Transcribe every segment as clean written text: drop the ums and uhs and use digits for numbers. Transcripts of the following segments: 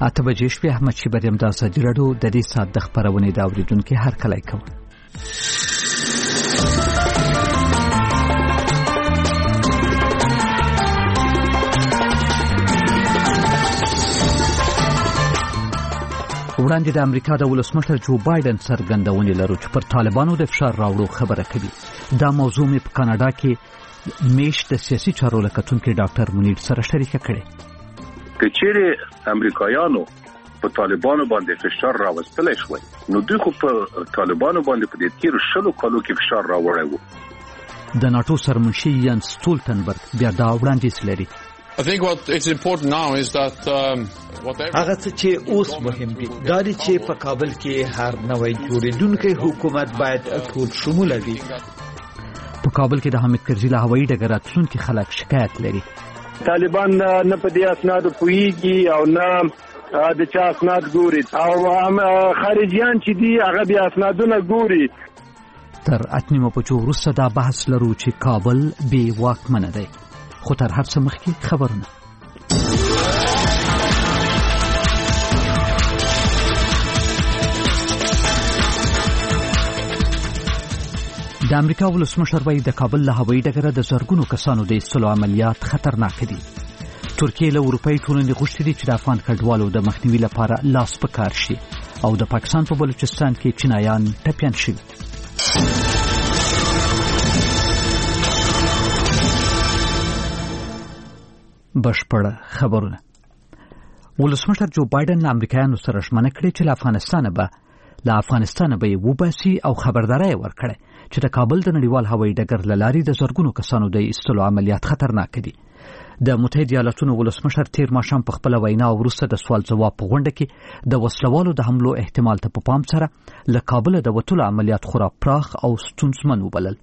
اته بجې شپې احمد شیبر یم د ازادي راډیو د دې ساعت د خبرونې د اوریدونکو هرکلی کوم. وړاندې د امریکا د ولسمشر جو بایدن څرګندونې لرو چې پر طالبانو د فشار راوړو خبره کوي. دا موضوع مې په کاناډا کې میش د سیاسي چارو له کتونکي ډاکټر منیر سره شریکه کړې. که چیرې امریکایانو په طالبانو باندې فشار راوستلی شوی نو دوی خو په طالبانو باندې په دې تیرو 20 کالو کې فشار راوړی و. د ناتو سرمنشي یان سټولټنبرګ بیا دا وړاندیز لري. I think what is important now is that هغه چې اوس مهم دي دا چې په کابل کې هر نوې جوړیدونکو حکومت باید ټول شموله وي. په کابل کې د حامد کرزي له هوایي ډګر راتلونکي خلک شکایت لري. طالبان نه په دې اسناد پويږي او نه د چا اسناد ګوري او خارجيان چې دي هغه بیا اسنادونه ګوري. تر اتنیمه په چو وروسته دا بحث لرو چې کابل بې واکمنه دی. خو تر هر څه مخکې خبرونه. د امریکا ولسمشر وایي د کابل له هوایي ډګره د زرګونو کسانو د ایستلو عملیات خطرناک دي. ترکیه له اروپایي ټولنې غوښتي دي چې د افغان کډوالو د مخنیوي لپاره لاس په کار شي او د پاکستان په بلوچستان کې چینایان ټپیان شي. بشپړه خبرونه. ولسمشر جو بایدن له امریکایانو سره ژمنه کړې چې له افغانستانه به یې وباسي او خبرداری ورکړي چې د کابل د نړیوال هوایي ډګر له لارې د زرګونو کسانو د ایستلو عملیات خطرناک دي. د متحده ایالاتونو ولسمشر تیر ماښام په خپله وینا وروسته د سوال ځواب په غونډه کې د وسلوالو د حملو احتمال ته په پام سره له کابل د وتلو عملیات خورا پراخ او ستونزمن وبلل.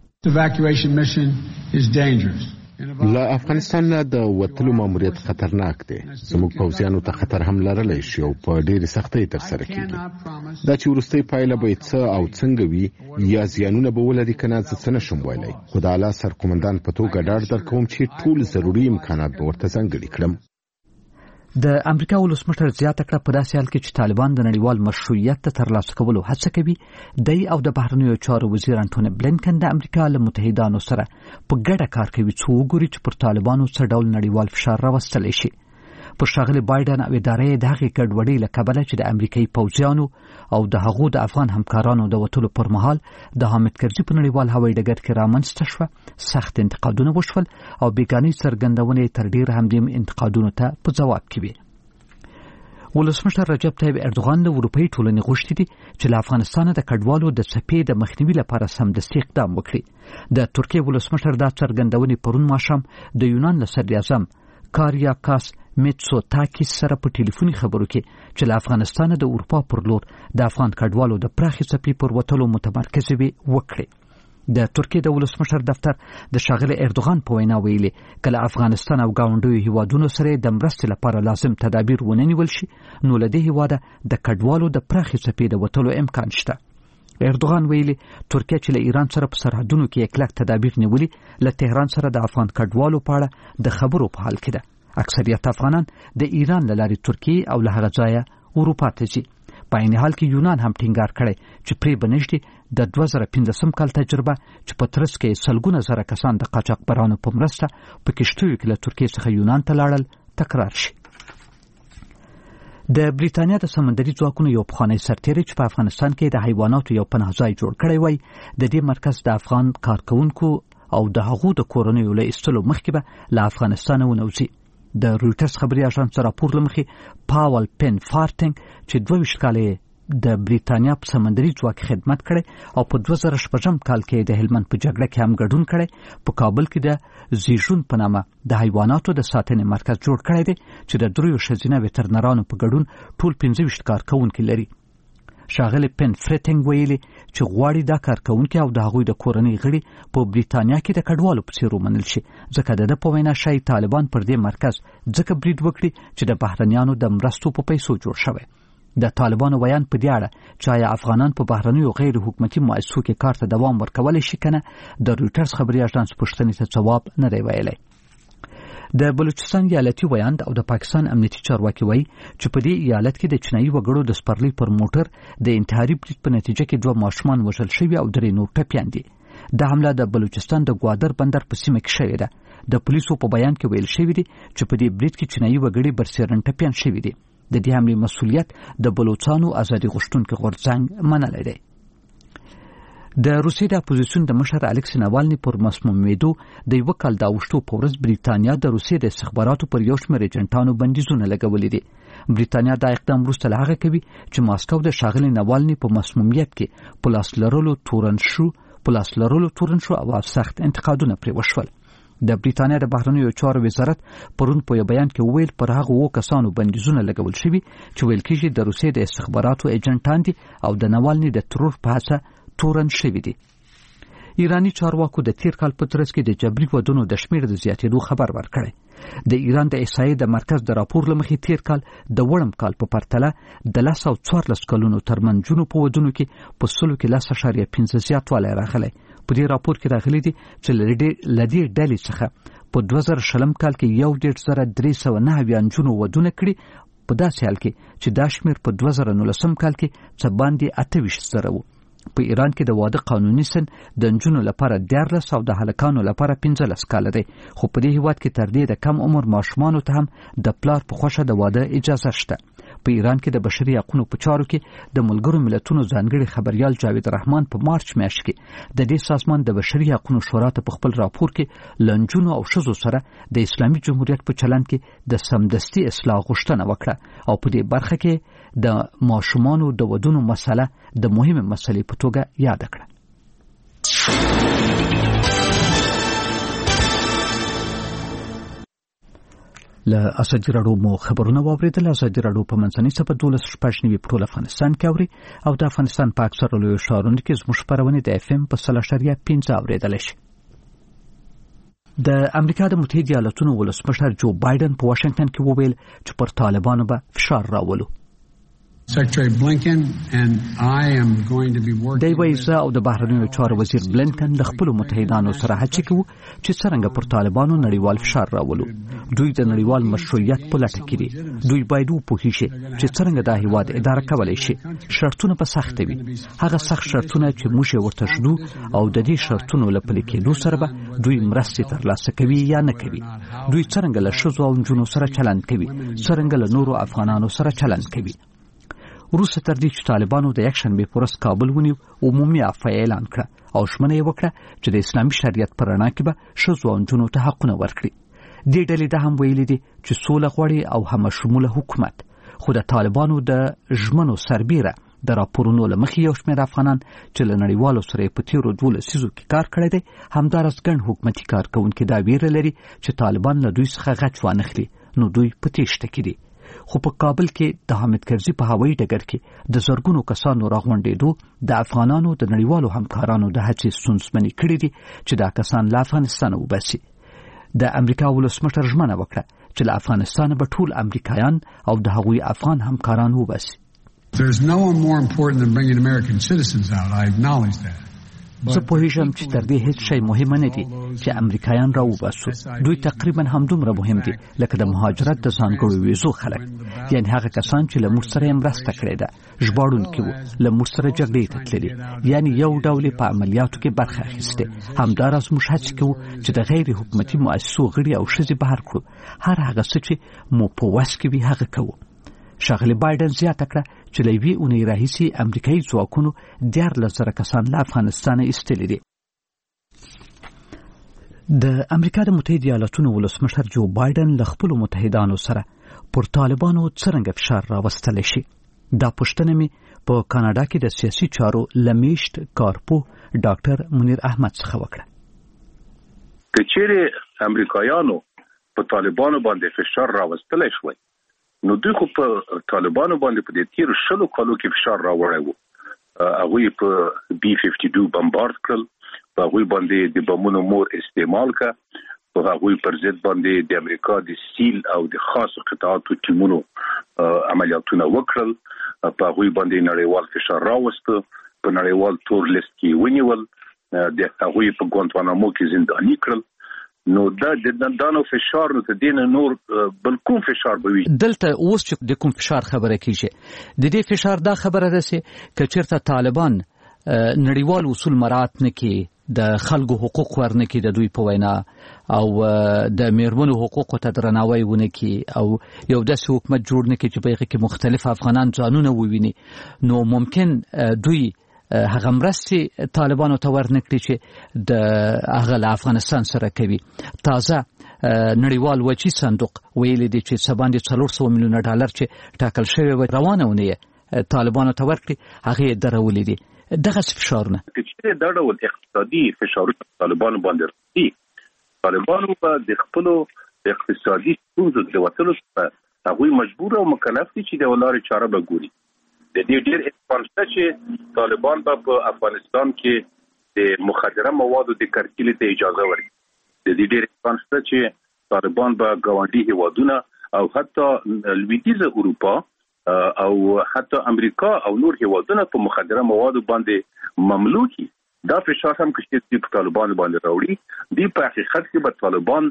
له افغانستان نه د وتلو ماموریت خطرناک دی. زموږ پوځیانو ته خطر هم لرلی شي او په ډېرې سختۍ ترسره کېږي. دا چې وروستۍ پایله به څه او څنګه وي یا زیانونه به ولري که نه زه څه نشم ویلی. خو د اعلی سرقومندان په توګه ډاډ درکوم چې ټول ضروري امکانات به ورته ځانګړي کړم. د امریکا ولسمشر زیاته کړه په داسې حال کې چې طالبان د نړیوال مشروعیت ته ترلاسه کولو هڅه کوي. دی او د بهرنیو چارو وزیر انټونی بلینکن د امریکا له متحدانو سره په ګډه کار کوي چې وګوري چې پر طالبانو څه ډول نړیوال فشار راوستلی شي. پر ښاغلي بایدن او ادارې د هغې ګډوډۍ له کبله چې د امریکایي پوځیانو او د هغو د افغان همکارانو د وتلو پر مهال د حامد کرزي په نړیوال هوایي ډګر کې رامنځته شوه سخت انتقادونه وشول او بیګانۍ څرګندونې تر ډېره همدې انتقادونو ته په ځواب کې وي. ولسمشر رجب طیب اردوغان له اروپایي ټولنې غوښتي دي چې له افغانستانه د کډوالو د څپې د مخنیوي لپاره سمدستي اقدام وکړي. د ترکیې ولسمشر دا څرګندونې پرون ماښام د یونان له صدراعظم کاریاکاس میټسوتاکیس سره په ټلیفوني خبرو کې چې له افغانستانه د اروپا پر لور د افغان کډوالو د پراخې څپې پر وتلو متمرکزې وکړي. د ترکیې د ولسمشر دفتر د ښاغلي اردوغان په وینا ویلي که له افغانستان او ګاونډیو هیوادونو سره د مرستې لپاره لازم تدابیر ونه نیول شي نو له دې هیواده د کډوالو د پراخې څپې د وتلو امکان شته. اردوغان ویلي ترکیه چې له ایران سره په سرحدونو کې کلک تدابیر نیولي له تهران سره د افغان کډوالو په اړه د خبرو په حال کې ده. اکثریت افغانان د ایران له لارې ترکیې او له هغه ځایه اروپا ته ځي. په عین حال کې یونان هم ټینګار کړی چې پرې به نږدې د 2015 کال تجربه چې په ترڅ کې سلګونه زره کسان د قاچاقبرانو په مرسته په کشتیو کې له ترکیې څخه یونان ته لاړل تکرار شي. د بریتانیا د سمندري ځواکونو یو پخوانی سرتیری چې په افغانستان کې د حیواناتو یو پناه ځای جوړ کړی وای د دې مرکز د افغان کارکونکو او د هغو د کورنیو له ایستلو مخکې به له افغانستانه ونوځي. د رویټرز خبري اژانس راپور لمخې پاول پن فارټنګ چې 22 کال د بریتانیا په سمندري ځواک خدمت کړي او په 2016 کال کې د هلمند په جګړه کې هم ګډون کړي په کابل کې د زیژون په نامه د حیواناتو د ساتنې مرکز جوړ کړی دی چې د 3 ښځینه وترنرانو په ګډون ټول 25 کارکونکي لري. ښاغلي پن فریټنګ ویلي چې غواړي دا کارکونکي او د هغوی د کورنۍ غړي په بریتانیا کې د کډوالو په څیر ومنل شي ځکه د په وینا شای طالبان پر دې مرکز ځکه برید وکړي چې د بهرنیانو د مرستو په پیسو جوړ شوی. د طالبانو بیان په دې اړه چې آیا افغانان په بهرنیو غیر حکومتي مؤسسو کې کار ته دوام ورکولی شي کنه د رویټرز خبري اژانس پوښتنې ته ځواب نه دی ویلی. د بلوچستان ایالتي ویاند او د پاکستان امنیتي چارواکي وایي چې په دې ایالت کې د چینایي وګړو د سپرلي پر موټر د انتحاري برید په نتیجه کې 2 ماشومان وژل شوي او 3 نور ټپیان دي. د حمله د بلوچستان د ګوادر بندر په سیمه کې شوې ده. د پولیسو په بیان کې ویل شوی دی چې په دې برید کې چینایي وګړي برسېرن ټپیان شوي دي. د دې حملې مسؤلیت د بلوچستانو ازادي غوښتونکو غورځنګ منلی دی. د روسیې د اپوزیسیون د مشر الکسی ناوالني پر مسمومیدو د یو کال د اوښتو په ورځ بریتانیا د روسیې د استخباراتو پر یو شمېر ایجنټانو بندیزونه لګولي دي. بریتانیا دا اقدام وروسته له هغه کوي چې ماسکو د ښاغلي ناوالني په مسمومیت کې په لاس لرلو تورن شو او سخت انتقادونه پرې وشول. د بریتانیا د بهرنیو چارو وزارت پرون په بیان کې ویل پر هغه 2 کسانو بندیزونه لګول شوي چې ویل کېږي د روسیې د استخباراتو ایجنټان دي او د ناوالني د ترور په هڅه تورن شوي دي. ایرانی چارواکو د تیر کال په ترڅ کې د جبري ودونو د شمېر د زیاتېدو خبر ورکړی. د ایران د احصایې د مرکز د راپور له مخې تیر کال د وړم کال په پرتله د 14 کلونو ترمنځ جنو په ودونو کې په 10.5 زیاتوالی راغلی. په دې راپور کې راغلي دي چې لدې ډلې څخه په 2020 کال کې 1,309 جنو ودونه کړي، په داسې حال کې چې دا شمېر په 2019 کال کې څه باندې 28 زره و. په ایران کې د واده قانوني سن د نجونو لپاره 14 او د هلکانو لپاره 15 کاله دی، خو په دې هیواد کې تر دې د کم عمر ماشومانو ته هم د پلار په خوښه د واده اجازه شته. په ایران کې د بشري حقوقو په چارو کې د ملګرو ملتونو ځانګړي خبريال جاوید رحمان په مارچ میاشت کې د دې سازمان د بشري حقوقو شورا ته په خپل راپور کې لنجونو او شذو سره د اسلامي جمهوریت په چلند کې د سمدستي اصلاح غوښتنه وکړه او په دې برخه کې د ماشومانو د ودونو مسله د مهمه مسلې په توګه یاد کړه. له اسدی راډیو مو خبرونه واوریدل. اسدی راډیو په منځنۍ صفحه 12 په ټول افغانستان کې اوري او د افغانستان په اکثره لویو ښارونو کې زموږ خبرونه د اف ام په 3.5 اوریدل شي. د امریکا د متحده ایالاتونو ولسمشر جو بایدن په واشنگټن کې وویل چې پر طالبانو به فشار راولو. Secretary Blinken and I am going to be working. دی وایي او د بهرنیو چارو وزیر بلنکن د خپل متحدانو سره هڅه کوي چې څنګه پر طالبانو نړیوال فشار راولو. دوی د نړیوال مشروعیت په لټه کې دي. دوی باید وپوهیږي چې څنګه د هیواد اداره کولای شي. شرطونه په سخت وي. هغه سخت شرطونه چې موږ ورته شدو او د دې شرطونو لپاره کېدو سره به دوی مرستې ترلاسه کوي یا نه کوي. دوی څنګه له شذو او نجونو سره چلند کوي، څنګه له نورو افغانانو سره چلند کوي. وروسته تر دې چې طالبانو د یکشنبې په ورځ کابل ونیو، عمومي عفوه اعلان کړه او ژمنه یې وکړه چې د اسلامي شریعت په رڼا کې به ښځو او نجونو ته حقونه ورکړي. دې ډلې دا هم ویلي دي چې سوله غواړي او همشموله حکومت، خو د طالبانو د ژمنو سربیره د راپورونو له مخې یو شمېر افغانان چې له نړیوالو سره یې په تېرو 12 لسیزو کې کار کړی دی همداراز ګڼ حکومتي کارکوونکي دا ویره لري چې طالبان له دوی څخه غچ وانخلي، نو دوی په تېښته کې دي. خو په کابل کې د حامد کرزي په هوایي ډګر کې د زرګونو کسانو راغونډېدو د افغانانو د نړیوالو همکارانو د هڅې ستونزمنې کړې دي چې دا کسان له افغانستانه وباسي. د امریکا ولسمشر ژمنه وکړه چې له افغانستانه به ټول امریکایان او د هغوی افغان همکاران وباسي. There's no one more important than bringing American citizens out. I acknowledge that. زه پوهیږم چې تر دې هیڅ شی مهم نه دي چې امریکایان را وباسو. دوی تقریبا همدومره مهم دي لکه د مهاجرت د ځانګړو ویزو خلک، یعنی هغه کسان چې له موږ سره یې مرسته کړې ده، ژباړونکي وو، له موږ سره جګړې ته تللي، یعنی یو ډول په عملیاتو کې برخه اخیستې. همداراز موږ هڅه کوو چې د غیر حکومتي مؤسسو غړي او ښځې بهر کړو. هر هغه څه چې مو په وس کې وي هغه کوو. ښاغلي بایدن زیاته کړه چې له یوې اونۍ راهیسې امریکایي ځواکونو 14,000 کسان له افغانستانه ایستلي دي. د امریکا د متحده ایالاتونو ولسمشر جو بایدن له خپلو متحدانو سره پر طالبانو څرنګه فشار راوستلی شي. دا پوښتنه مې په کاناډا کې د سیاسي چارو لمیشت کارپوه ډاکټر منیر احمد څخه وکړه. که چیرې امریکایانو په طالبانو باندې فشار راوستلی شوی، نو دوی خو په طالبانو باندې په دې تیرو 20 کالو کې فشار راوړی وو. هغوی په B-52 بمبارد کړل، په هغوی باندې د بمونو مور استعمال کړه، په هغوی پر ضد باندې د امریکا د سیل او د خاصو قطعاتو ټیمونو عملیاتونه وکړل، په هغوی باندې نړیوال فشار راوسته، په نړیوال تور لیست کې ونیول، د هغوی په ګوانتانامو کې زنداني کړل. نو د دانو فشار نو تدین نور بل کوم فشار به وي دلته اوس چې د کوم فشار خبره کیږي د دې فشار دا خبره ده چې کچرته طالبان نړیوال اصول مراعات نه کوي د خلکو حقوق ورنه کوي د دوی په وینا او د میرمنو حقوقو ته درناوی ونه کوي او یو داسې حکومت جوړ نه کوي چې په هغه کې مختلف افغانان ځانونه وویني نو ممکن دوی هغه مرستې طالبانو ته ورنکړي چې د هغه افغانستان سره کوي تازه نړیوال وچی صندوق ویلي دی چې سباندې 400 میلیون ډالر چې ټاکل شوی و روانونه طالبانو ته ورکړي هغه درولې دي دغه فشارونه چې دا ډول اقتصادي فشارونه طالبانو باندې راځي طالبانو په د خپل اقتصادي ستونزو د وټلو څخه هغه مجبور او مکلف دي چې د ولارې چاره به ګوري د دې ډېر احتمال شته چې طالبان په افغانستان کې د مخدره موادو د کارتل ته اجازه ورکړي د دې ډېر احتمال شته چې طالبان به ګاونډي هیوادونه او حتی لویدیځه اروپا او حتی امریکا او نور هیوادونه په مخدره موادو باندې مملوکي دا فشار هم چې په طالبان باندې راوړي دی په حقیقت کې به طالبان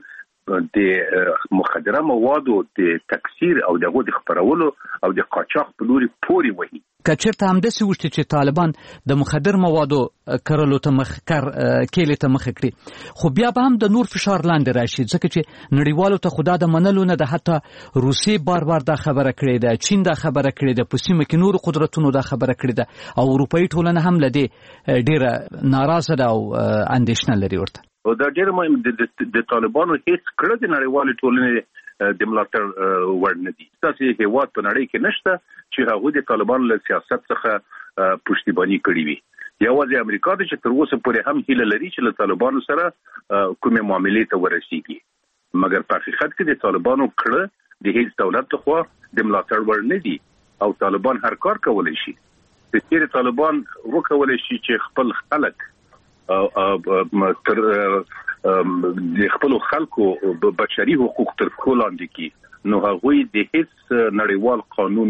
د مخدره موادو د تکثیر او دغه د خپرولو او د قاچاق په لوري پوري وهي کچرته هم د سوشت چې طالبان د مخدر موادو کرلو ته کېلې ته مخ کړي خو بیا به هم د نور فشار لاندې راشي ځکه چې نړیوالو ته خدا د منلو نه د حتی روسي بار دا خبره کړې ده چین دا خبره کړې ده په سیمه کې نور قدرتونو دا خبره کړې ده او اروپאי ټولنه هم لدی ډیره ناراضه ده او اندېښنه لري ورته او دا ډېر مهم د طالبانو هیڅ کړه د نړیوال ټولنې د ملاتړ وړ نه دي تاسو هیواد په نړۍ کې نشته چې هغه د طالبانو له سیاست څخه پښتیبانی کړی وي یوازې امریکا د چې تر اوسه پورې هم هیله لري چې له طالبانو سره کومه معاملې ته ورسیږي مګر په حقیقت کې د طالبانو کړه د هیڅ دولت خو د ملاتړ وړ نه دي او طالبان هر کار کولای شي چې طالبان وکولای شي چې خپل خلک تر د خپل خلکو بشري حقوق تر کولاندې کی نو هغه د هیڅ نړیوال قانون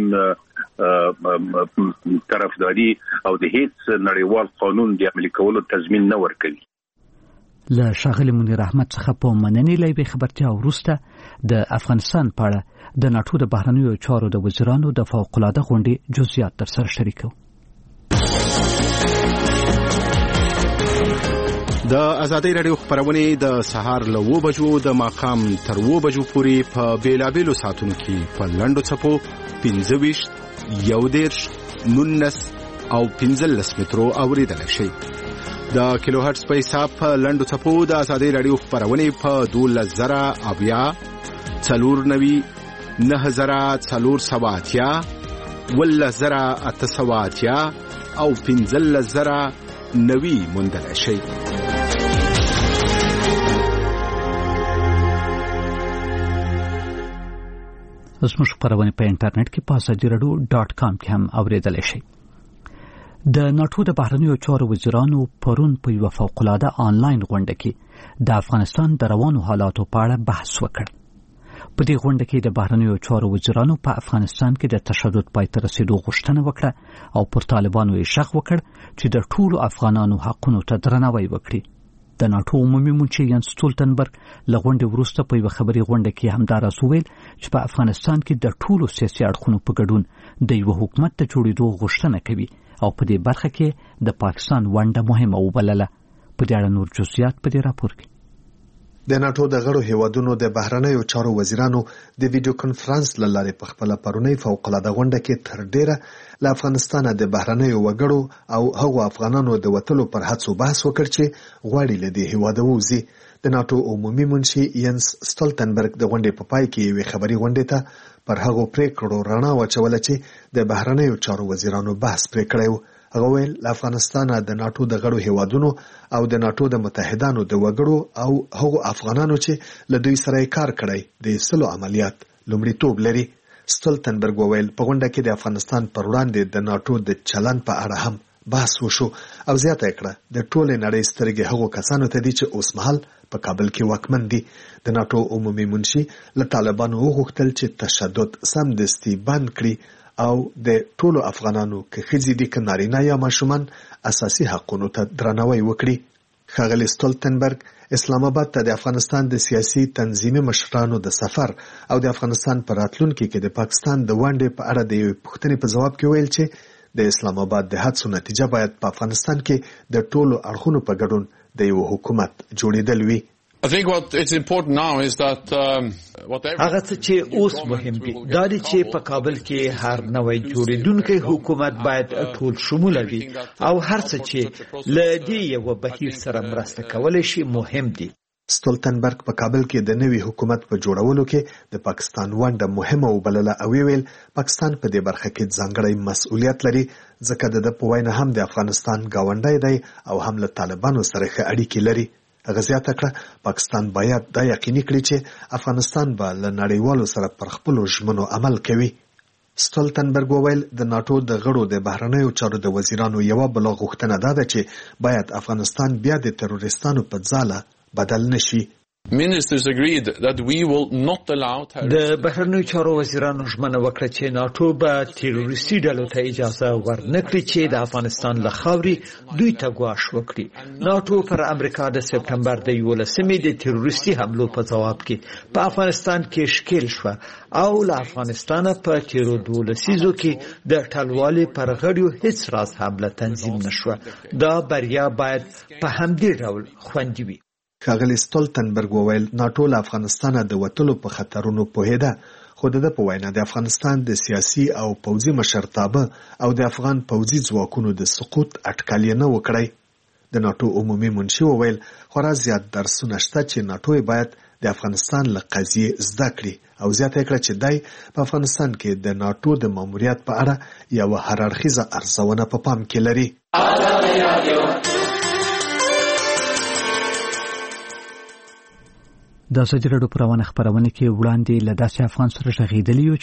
طرفداري او د هیڅ نړیوال قانون د عملي کولو تضمین نه ورکوي له شاغلی منیر احمد څخه په مننې لایبه خبرتیا وروسته د افغانستان په اړه د ناتو د بهرنیو چارو د وزیرانو د فوق العاده غونډې جزئیات تر سره شریکو د ازادي رادیو خبرونه د سهار له 9 بجو د ماقام تر 9 بجو پورې په بیلابیلو ساعتونو کې په لندو چپو 15 11 19 او 15 مترو اوریدل شي د کیلو هرتز په حساب په لندو چپو د ازادي رادیو خبرونه په 12000 اویا 490 9470 ولزرا اتصواتیا او 15000 نوی مندل شي زموږ خبرونه په انټرنیټ کې pasajiradoo.com کې هم اوریدل شي د ناتو د بهرنیو چارو وزیرانو پرون په یو فوق العاده آنلاین غونډه کې د افغانستان د روانو حالاتو په اړه بحث وکړ په دې غونډه کې د بهرنیو چارو وزیرانو په افغانستان کې د تشدد پای ته رسیدو غوښتنه وکړه او پر طالبانو یې شغ وکړ چې د ټولو افغانانو حقونو ته درناوی وکړي د ناتو عمومي منشي ینس ستولتنبرګ له غونډې وروسته په یو خبري غونډه کې همدارس وویل چې په افغانستان کې د ټولو سیاسي اړخونو په ګډون د یو حکومت د جوړېدو غوښتنه کوي او په دې برخه کې د پاکستان ونډه مهمه وبلله په دې اړه نور جزئیات په دې راپور کې د ناتو د غړو هیوادونو د بهرنیو چارو وزیرانو د ویډیو کانفرنس لاره په خپل پرونی فوق العاده غونډه کې تر ډیره له افغانستان د بهرنیو وګړو او هغو افغانانو د وټلو پر هڅو بحث وکړ چې غواړي له دې هیواده ووزي د ناتو عمومي منشي ینس ستولتنبرګ د غونډې په پای کې یو خبري غونډه ته پر هغو پریکړو رڼا واچوله چې د بهرنیو چارو وزیرانو بحث پرې کړی هغه ویل افغانستان د ناتو د غړو هیوادونو او د ناتو د متحدانو د وګړو او هغو افغانانو چې له دوی سره کار کړی د سلو عملیات لومړیتوب لري ستولتنبرګ ویل په غونډه کې د افغانستان پر وړاندې د ناتو د چلن په اړه هم بحث وشو او زیاته کړه د ټولې نړۍ سترګې هغو کسانو ته دي چې اوس مهال په کابل کې واکمن دي د ناتو عمومي منشي له طالبانو وغوښتل چې تشدد سمدستي بند کړي او د ټولو افغانانو که ښځې دي که نارینه یا ماشومان اساسي حقونو ته درناوی وکړي ښاغلی سټولتنبرګ اسلام آباد ته د افغانستان د سیاسي تنظیمي مشرانو د سفر او د افغانستان په راتلونکي کې د پاکستان د ونډې په اړه د یوې پوښتنې په ځواب کې ویل چې د اسلام آباد د هڅو نتیجه باید په افغانستان کې د ټولو اړخونو په ګډون د یو حکومت جوړېدل وي. I think what it's important now is that هغه څه چې اوس مهم دي دا دی چې په کابل کې هر نوی جوړیدونکی حکومت باید ټول شموله وي او هر څه چې له دې یو بهیر سره مرسته کولی شي مهم دي. سټولتنبرګ په کابل کې د نوي حکومت په جوړولو کې د پاکستان ونډه مهمه وبلله او ویل پاکستان په دې برخه کې ځانګړی مسؤلیت لري ځکه د په وینا هم د افغانستان گاونډی دی او هم له طالبانو سره ښه اړیکې لري. غزیات کړه پاکستان باید دا یقیني کړي چې افغانستان به له نړیوالو سره پر خپلو ژمنو عمل کوي. سټولتنبرګ وویل د ناتو د غړو د بهرنیو چارو د وزیرانو یوه بله غوښتنه دا ده چې باید افغانستان بیا د تروریستانو په ځاله بدل نشي. Ministers agreed that we will not allow د بهرنیو چارو وزیرانو ژمنه وکړه چې ناتو به تروریستي ډلو ته اجازه ورنکړي چې د افغانستان له خاورې دوی ته ګواښ وکړي. ناتو پر امریکا د سپتمبر د 11 د تروریستي حملو په ځواب کې په افغانستان کې ښکیل شوه او له افغانستانه په تیرو 12 لسیزو کې د ټلوالې پر غړیو هیڅ راز حمله تنظیم نشوه. دا بریا باید په همدې ډول خوندي وي. ښاغلی سټولتنبرګ وویل ناټو له افغانستانه د وتلو په خطرونو پوهېده خو د په وینا د افغانستان د سیاسي او پوځي مشرتابه او د افغان پوځي ځواکونو د سقوط اټکل یې نه وکړی. د ناټو عمومي منشي وویل خورا زیات درسونه شته چې ناټو باید د افغانستان له قضیې زده کړي او زیاته کړه چې دی په افغانستان کې د ناټو د ماموریت په اړه یوه هررخیزه ارزونه په پام کې لري. د ازادي راډیو په روانه خپرونه کې وړاندې له داسې افغان سره غږېدلی یو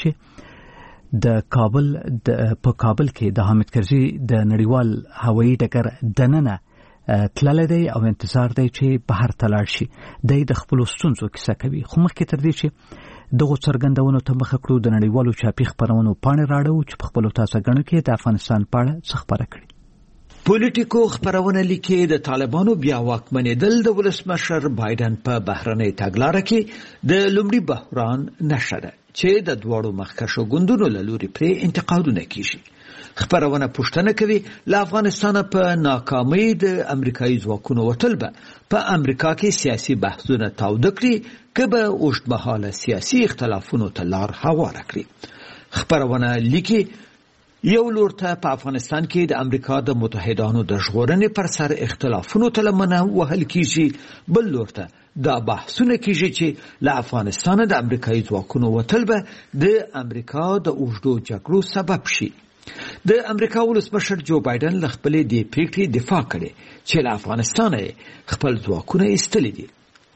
چې د کابل په کابل کې د حامد کرزي د نړیوال هوایي ډګر دننه تللی دی او انتظار دی چې بهر ته لاړ شي. دی د خپلو ستونزو کیسه کوي خو مخکې تر دې چې دغو څرګندونو ته مخه کړو د نړیوالو چاپي خپرونو پاڼې راړو چې په خپلو تازه ګڼو کې د افغانستان په اړه څه خپره کړي. پولیټیکو خبرونه لیکي د طالبانو بیا واکمنېدل د ولسمشر بایدن په بهرنۍ تګلاره کې د لومړي بحران نښه ده چې د دواړو مخکښو ګوندونو له لوري پرې انتقادونه کیږي. خبرونه پوښتنه کوي له افغانستان په ناکامۍ د امریکایي ځواکونو وتل به په امریکا کې سیاسي بحثونه تاوده کړي که به اوږدمهاله سیاسي اختلافونو ته لار هواره کړي. خبرونه لیکي یو لور ته په افغانستان کې د امریکا د متحدانو د ژغورنې پر سر اختلافونو ته لمنه وهل کیږي بل لور ته دا بحثونه کیږي چې له افغانستان د امریکایي ځواکونو وتل به د امریکا د اوږدو جګړو سبب شي. د امریکا ولسمشر جو بایدن له خپلې دې پریکړې دفاع کړې چې له افغانستانه خپل ځواکونه ایستلي دي.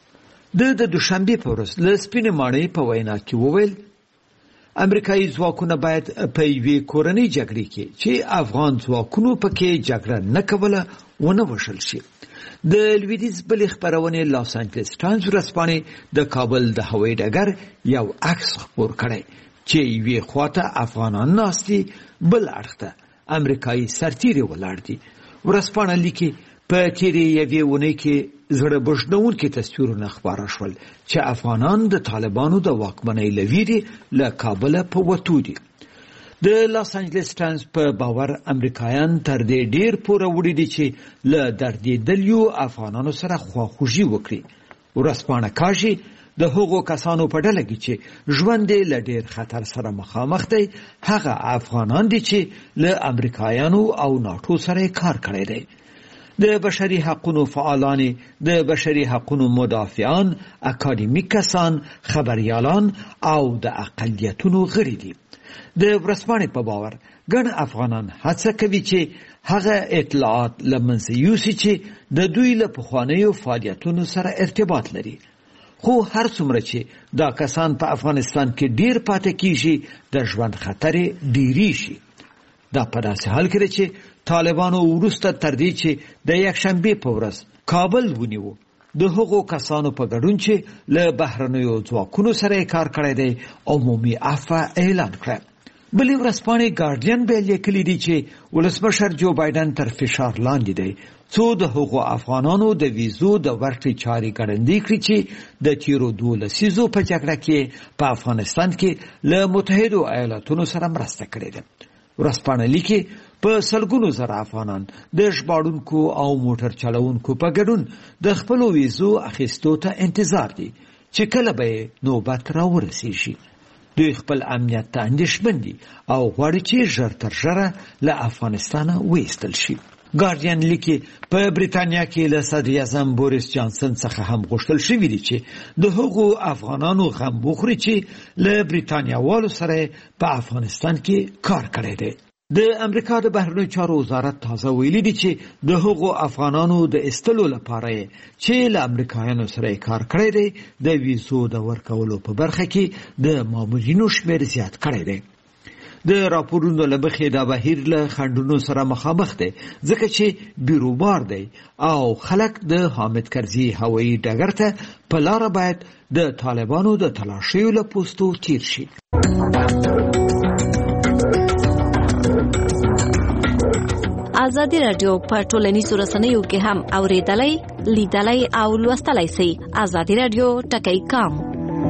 د دوشنبې په ورځ له سپینې ماڼۍ په وینا کې وویل امریکایي ځواکونه باید په یوې کورنۍ جګړې کې چې افغان ځواکونو پکې جګړه نه کوله ونه وژل شي. د لویدیځ بلې خپرونې لاس انجلس ټایمز ورځپاڼې د کابل د هوایي ډګر یو عکس خپور کړی چې یوې خواته افغانان ناست دي بل اړخ ته امریکایي سرتیري ولاړ دي. ورځپاڼه لیکي په تیرې یوې اونۍ کې زړه بښنونکي تصویرونه خپاره شول چې افغانان د طالبانو د واکمنۍ له ویرې له کابله په وتو دي. د لاس انجلس ټایمز په باور امریکایان تر دې ډیر پوره وړي دي چې له دردېدلیو افغانانو سره خواخوږي وکړي. ورځپاڼه کاږي د هغو کسانو په ډله کې چې ژوند یې له ډیر خطر سره مخامخ دی هغه افغانان دي چې له امریکایانو او ناټو سره کار کړی دی. د بشري حقوقو فعالان، د بشري حقوقو مدافعان، اکاډمیک کسان، خبريالان او د اقلیتونو غړي دي. د ورځپاڼې په باور ګڼ افغانان هڅه کوي چې هغه اطلاعات له منځه یوسي چې د دوی له پخوانیو فعالیتونو سره ارتباط لري. خو هر څومره چې دا کسان په افغانستان کې ډیر پاتې کیږي د ژوند خطر ډیری شي. دا په داسې حال کې چې طالبانو وروسته تر دې چې د یکشنبې په ورځ کابل ونیو د هغو کسانو په ګډون چې له بهرنیو ځواکونو سره کار کړی دی عمومي عفو اعلان کړ. بلې ورځپاڼې ګارډین به لیکلي دي چې ولسمشر جو بایدن تر فشار لاندې دی څو د هغو افغانانو د ویزو د ورکړې چارې ګړندۍ کړي چې د تیرو 12 لسیزو په جګړه کې په افغانستان کې له متحدو ایالاتونو سره مرسته کړې ده. ورځپاڼه لیکي په سلګونو زره افغانان د ژباړونکو او موټر چلوونکو په ګډون د خپلو ویزو اخیستو ته انتظار دي چې کله به نوبت راورسیږي. دوی خپل امنیت ته اندېښمن دي او غواړي چې ژر تر ژره له افغانستانه وایستل شي. ګارډین لیکي په بریتانیا کې له صدر اعظم بوریس جانسن څخه هم غوښتل شوي دي چې د هغو افغانانو غم وخوري چې له بریتانیاوالو سره په افغانستان کې کار کړی دی. د امریکا د بهرنیو چارو وزارت تازه ویلي دي چې د هغو افغانانو د ایستلو لپاره چې له امریکایانو سره کار کړی دی د ویزو د ورکولو په برخه کې د مامورینو شمیر زیات کړی دی. د راپورونو له مخې دا بهیر له خنډونو سره مخامخ دی ځکه چې بیروبار دی او خلک د حامد کرزي هوایي ډګر ته په لاره باید د طالبانو د تلاشیو له پوستو تیر شي. ازادي رادیو په ټولنیزو رسنیو کې هم اوریدلای، لیدلای او لوستلای شئ. ازادي رادیو ټکی کام.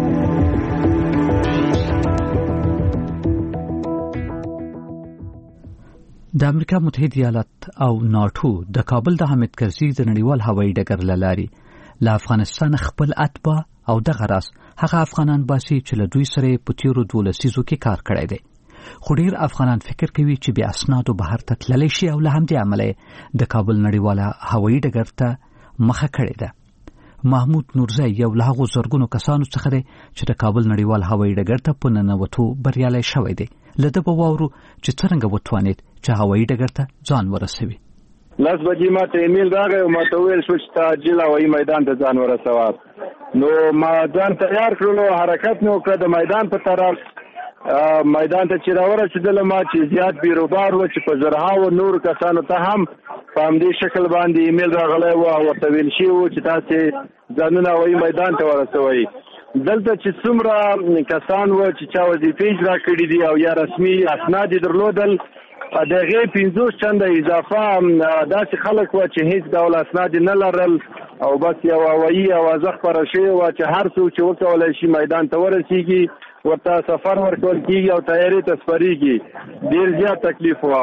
د امریکا متحده ایالات او ناتو د کابل د حامد کرزي د نړیوال هوایي ډګر له لارې له افغانستان خپل اتباع او دغه راس هغه افغانان باسي چې له دوی سره په تیرو 12 لسیزو کې کار کړی دی. خو ډیر افغانان فکر کوي چې بیا اسنادو بهر ته تللی شي او له همدې امله د کابل نړیواله هوایي ډګر ته مخه کړې ده. محمود نورزی یو له هغو زرګونو کسانو څخه دی چې د کابل نړیوال هوایي ډګر ته په ننوتو بریالی شوی دی. له ده به واورو چې څرنګه وتوانید چې هوایي ډګر ته ځان ورسوي. 10 بجې ما ته ایمیل راغی او ما ته ویل شو چې تعجیل هوایي میدان ته ځان ورسوه. نو ما ځان تیار کړلو، حرکت مې وکړه د میدان په طرف. میدان ته چې راورسېدلم چې زیات بیروبار و چې په زرهاو نور کسانو ته هم په همدې شکل باندې ایمیل راغلی و او ورته ویل شوي و چې تاسې ځانونه هوایي میدان ته ورسوئ. دلته چې څومره کسان و چې چا وظیفې اجرا کړي دي او یا رسمي اسناد یې درلودل، د هغې 50 چنده اضافه داسې خلک و چې هیڅ ډول اسناد یې نه لرل او بس یو هوایي اوازه خپره شوې وه چې هر څوک چې وکولی شي میدان ته ورسېږي، ورته سفر ورکول کېږي او تیارې ته سپرېږي. ډېر زیات تکلیف و.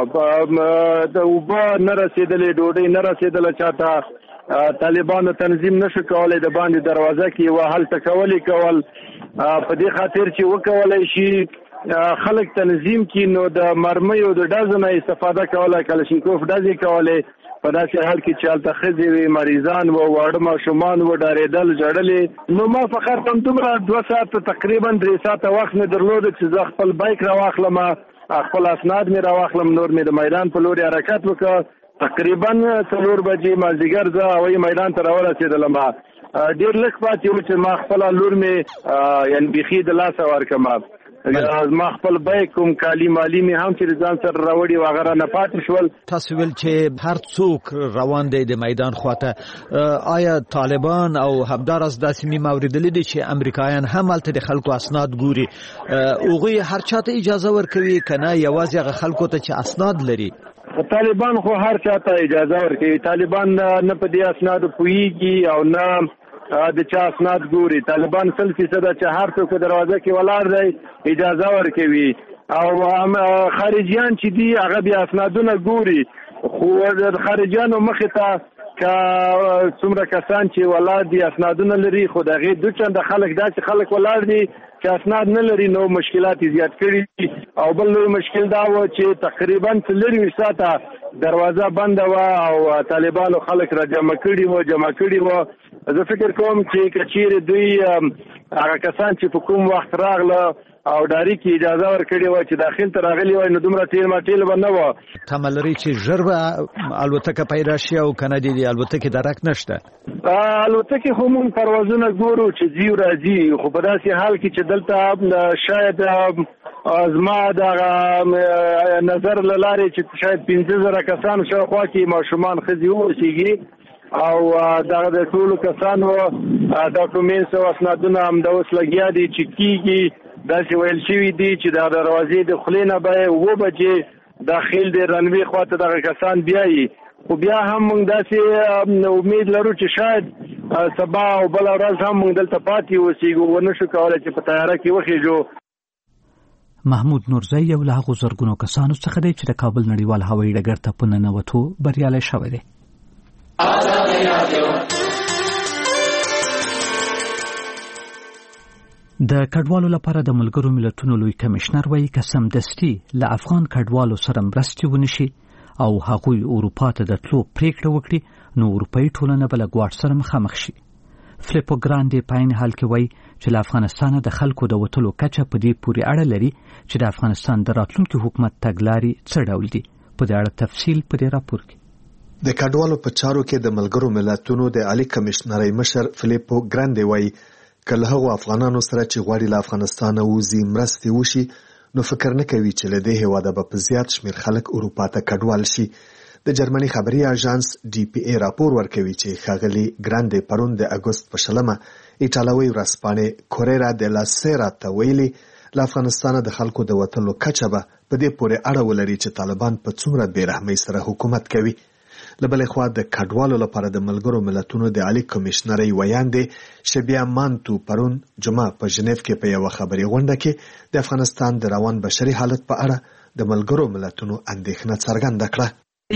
د اوبه نه رسېدلې، ډوډۍ نه رسېدله چاته. طالبانو تنظیم نشو کولای د باندې دروازه کې وهل ټکولې کول. په دې خاطر چې وکولای شي خلک تنظیم کې نو د مرمیو د ډزو نه استفاده کوله، کلشینکوف ډزې کولې. په داسې حال کې چې هلته ښځې وې، مریضان و، واړه ماشومان و، ډارېدل، ژړلې. نو ما فقط هم دومره 2 ساعته تقریبا 3 ساعته وخت مې درلوده چې زه خپل بایک راواخلم، خپل اسناد مې راواخلم، نور مې د میدان په لورې حرکت وکړ. تقریبا 4 بجې مازدیګر زه هوایي میدان ته راورسېدلم. ډېر لږ پاتې و چې ما خپله لور مې یعنې بیخي د لاسه ورکړم. ما خپل بایک کوم کالي مالي مې هم چې ځان سره راوړي و هغه رانه پاتې شول. تاسو ویل چې هر څوک روان دی د میدان خواته. آیا طالبان او همداراز داسې مې اورېدلي دي چې امریکایان هم هلته د خلکو اسناد ګوري؟ هغوی هر چا ته اجازه ورکوي که نه یوازې هغه خلکو ته چې اسناد لري؟ طالبان خو هر چا ته اجازه ورکوي. طالبان نه په دې اسنادو پوهېږي او نه د چا اسناد ګوري. طالبان 100% چې هر څوک دروازه کې ولاړ دی اجازه ورکوي او خارجيان چې دي هغه بیا اسنادونه ګوري. خو د خارجيانو مخې ته که څومره کسان چې ولاړ دي اسنادونه لري، خو د هغې 2 چنده خلک داسې خلک ولاړ دي چې اسناد نه لري، نو مشکلات یې زیات کړي. او بل لوی مشکل دا و چې تقریبا 40 ساعته دروازه بنده وه او طالبانو خلک را جمع کړي وو. زه فکر کوم چې که چیرې دوی هغه کسان چې په کوم وخت راغله او ډاري کې اجازه ورکړې وه چې داخل ته راغلي وای نو دومره تیل ماټیل به نه وه. تمه لري چې ژر به الوتکه پیدا شي او که نه د الوتکې درک نشته؟ الوتکې خو مونږ پروازونه ګورو چې ځي او راځي، خو په داسې حال کې چې دلته شاید زما دغه نظر له لارې چې شاید 15,000 کسان شاوخوا کې ماشومان ښځې واوسېږي او دغه د ټولو کسانو ډاکومنټس او اسنادونه همدا اوس لګیا دي چې کېږي. داسې ویل شوي دي چې د دروازې د خولې نه به 9 بجې داخل د رنوي خواته دغه کسان بیایي. خو بیا هم موږ داسې امید لرو چې شاید سبا او بل ورځ هم موږ دلته پاتې اوسېږو، ونشو کولی چې په طیاره کې وخېږو. محمود نورزی یو له هغو زرګونو کسانو څخه دی چې د کابل نړیوال هوایي ډګر ته په ننوتو بریالی شوی دی. د کډوالو لپاره د ملګرو ملتونو لوی کمشنر وایي که سمدستي له افغان کډوالو سره مرستې ونشي او هغوی اروپا ته د تلو پریکړه وکړي نو اروپایي ټولنه به له ګواښ سره مخامخ شي. فلیپو ګراندې په عین حال کې وایي چې له افغانستانه د خلکو د وتلو کچه په دې پورې اړه لري چې د افغانستان د راتلونکي حکومت تګلارې څه ډول دي. په دې اړه تفصیل په دې راپور کې. د کډوالو په چارو کې د ملګرو ملتونو د عالی کمشنرۍ مشر فلیپو ګراندې وایي کله هغه افغانانو سره چې غواړي له افغانستانه وځي مرستې وشي نو فکر نه کوي چې له دې هېواده به په زیات شمېر خلک اروپا ته کډوال شي. د جرمني خبري اژانس DPA راپور ورکوي چې ښاغلي ګراندې پرون د اګوست په 20 ایټالوي ورځپاڼې کوريرا د لا سیرا ته ویلي له افغانستانه د خلکو د وتلو کچه به په دې پورې اړه ولري چې طالبان په څومره بېرحمۍ سره حکومت کوي. له بلې خوا د کډوالو لپاره د ملګرو ملتونو د عالی کمشنرۍ ویاندې شبیه مانتو پرون جمعه په ژنیف کې په یو خبري غونډه کې د افغانستان د روان بشري حالت په اړه د ملګرو ملتونو اندېښنه څرګنده کړه.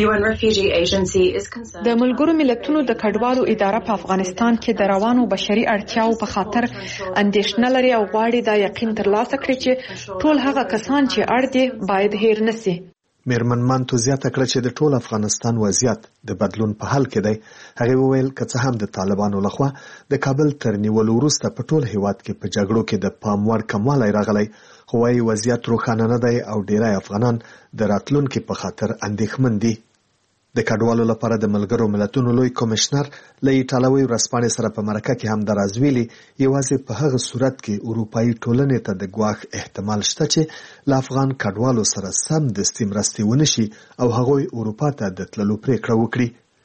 د ملګرو ملتونو د کډوالو اداره په افغانستان کې د روانو بشري اړتیاو په خاطر اندېښنه لري او غواړي دا یقین ترلاسه کړي چې ټول هغه کسان چې اړ دي باید هیر نشي. میرمن مانتو زیاته کړه چې د ټول افغانستان وضعیت د بدلون په حال کې دی. هغه وویل که څه هم د طالبانو لخوا د کابل تر نیولو وروسته په ټول هیواد کې په جګړو کې د پام وړ کموالی راغلی، خو وايي وضعیت روښانه نه دی او ډیری افغانان د راتلونکي په خاطر اندېښمن دي. د کډوالو لپاره د ملګرو ملتونو لوی کمشنر له ایټالوي ورځپاڼې سره په مرکه کې هم د رازویلي یوازې په هغه صورت کې اروپایي ټولنې ته د ګواښ احتمال شته چې له افغان کډوالو سره سمدستي مرستې ونشي او هغوی اروپا ته د تللو پریکړه وکړي.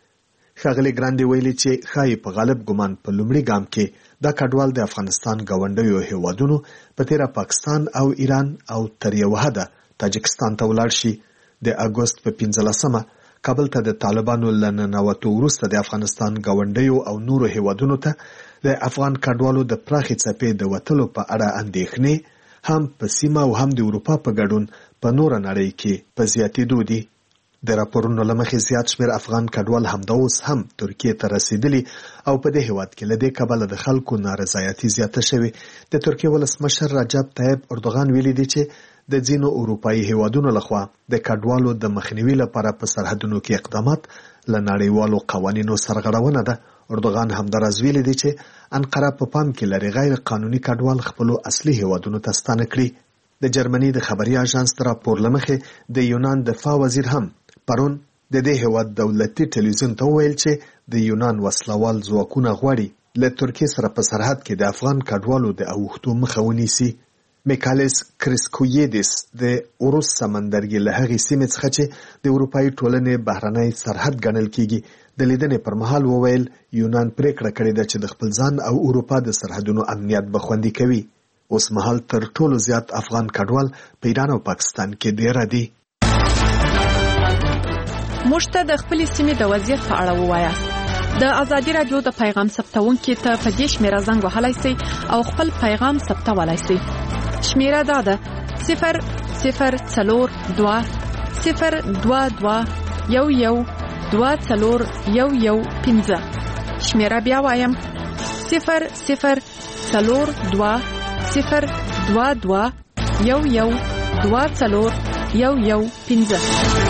ښاغلي ګراندې ویلي چې ښایي په غالب ګمان په لومړي ګام کې دا کډوال د افغانستان ګاونډیو هیوادونو په تیره پاکستان او ایران او تر یوه حده تاجکستان ته ولاړ شي. د اګوست په 15 کابل ته د طالبانو له ننوتو وروسته د افغانستان ګاونډیو او نورو هیوادونو ته د افغان کډوالو د پراخې څپې د وتلو په اړه اندېښنې هم په سیمه او هم د اروپا په ګډون په نوره نړۍ کې په زیاتېدو دي. د راپورونو له مخې زیات شمېر افغان کډوال همدا اوس هم ترکیې ته رسېدلي او په دې هیواد کې له دې کبله د خلکو نارضایتي زیاته شوې. د ترکیې ولسمشر رجب طیب اردوغان ویلي دی چې د ځینو اروپایي هیوادونو لخوا د کډوالو د مخنیوي لپاره په سرحدونو کې اقدامات له نړیوالو قوانینو سرغړونه ده. اردوغان همداراز ویلي دی چې انقره په پام کې لري غیر قانوني کډوال خپلو اصلي هیوادونو ته ستانه کړي. د جرمني د خبري اژانس د راپور له مخې د یونان دفاع وزیر هم پرون د دې هیواد دولتي ټلویزیون ته وویل چې د یونان وسلوال ځواکونه غواړي له ترکیې سره په سرحد کې د افغان کډوالو د اوښتو مخه ونیسي. میکالیس کریسکویدس د اوروس سمندرګي له هغې سیمې څخه چې د اروپایي ټولنې بهرنی سرحد ګڼل کیږي د لیدنې پر مهال وویل یونان پریکړه کړې ده چې د خپل ځان او اروپا د سرحدونو امنیت به خوندي کوي. اوس مهال تر ټولو زیات افغان کډوال په ایران او پاکستان کې ډیر دي. موږ ته د خپل سیمې د وضعیت په اړه ووایاست. د ازادي رادیو د پیغام ثبتونکو ته په دې شمیره زنګ وهلای شئ او خپل پیغام ثبتولای شئ. شمیره دا ده 002 022 11 24 شمیره بیا وایم 002 022 11 24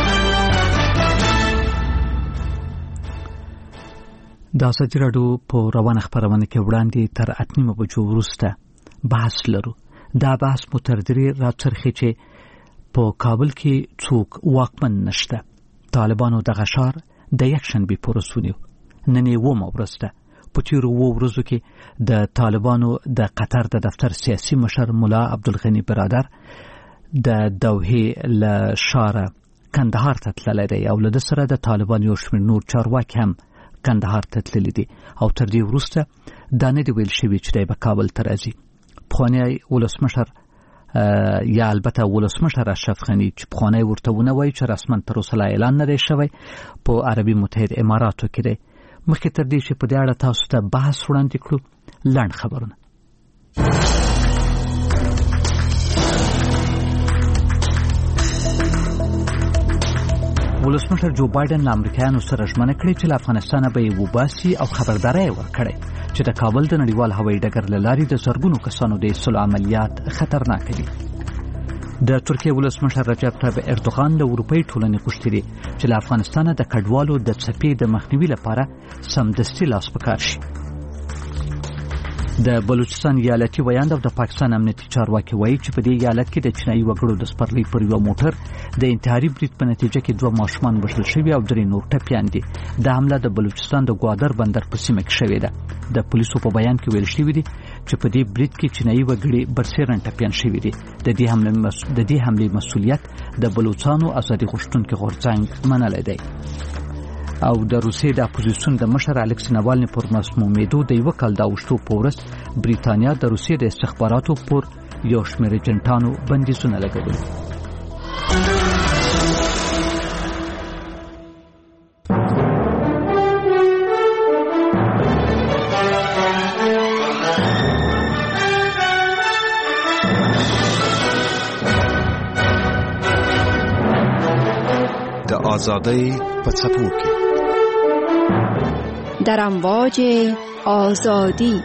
د ازادي رادیو په روانه خبرونه کې وړاندې تر 8 بجو وروسته بحث لرو. دا بحث مو تر دې راڅرخي چې په کابل کې څوک واکمن نشته. طالبانو د غشار د یکشنبه پورسونیو نن یې و مورسته په تیرو ورځو کې د طالبانو د قطر د دفتر سیاسي مشر مولا عبدالغنی برادر د دوحه له شاره کندهار ته تللی دی او له سره د طالبان یو شمېر نور چارواکي هم کندهار ته تللی دي او تر دې وروسته دا نه دی ویل شوی چې دی به کابل ته راځي. پخوانی ولسمشر یا البته ولسمشر اشرف غنی چې پخوانی ورته ونوي چې رسما تر اوسه اعلان نه دی شوی په عربي متحده اماراتو کې دی. مخکې تر دې چې په دې اړه تاسو ته بحث وړاندې کړو لاند خبرونه. ولسمشر جو بایدن له امریکایانو سره ژمنه کړې چې له افغانستانه به یې وباسي او خبرداری ورکړي چې د کابل د نړیوال هوایي ډګر له لارې د زرګونو کسانو د ایستلو عملیات خطرناک دي. د ترکیه ولسمشر رجب طیب اردوغان له اروپایي ټولنې غوښتي دي چې له افغانستانه د کډوالو د څپې د مخنیوي لپاره سمدستي لاس په کار شي. د بلوچستان ایالتي ویاند او د پاکستان امنیتي چارواکي وایي چې په دې ایالت کې د چینایي وګړو د سپرلي پر یو موټر د انتحاري برید په نتیجه کې 2 ماشومان وژل شوي او 3 نور ټپیان دي. د حمله د بلوچستان د ګوادر بندر په سیمه کې شوې ده. د پولیسو په بیان کې ویل شوی دی چې په دې برید کې چینایي وګړي برسېرن ټپیان شوي دي. د دې حملې مسؤلیت د بلوچستانو ازادي غوښتونکو غورځنګ منلی دی. او د روسیې د اپوزیسیون د مشر الکسی ناوالني پر مسمومیدو د یو کال د اوشتو پورس بریتانیا د روسیې د استخباراتو پر یو شمېر ایجنټانو بندیزونه لګولي. د آزادۍ په څپو کې در امواج آزادی.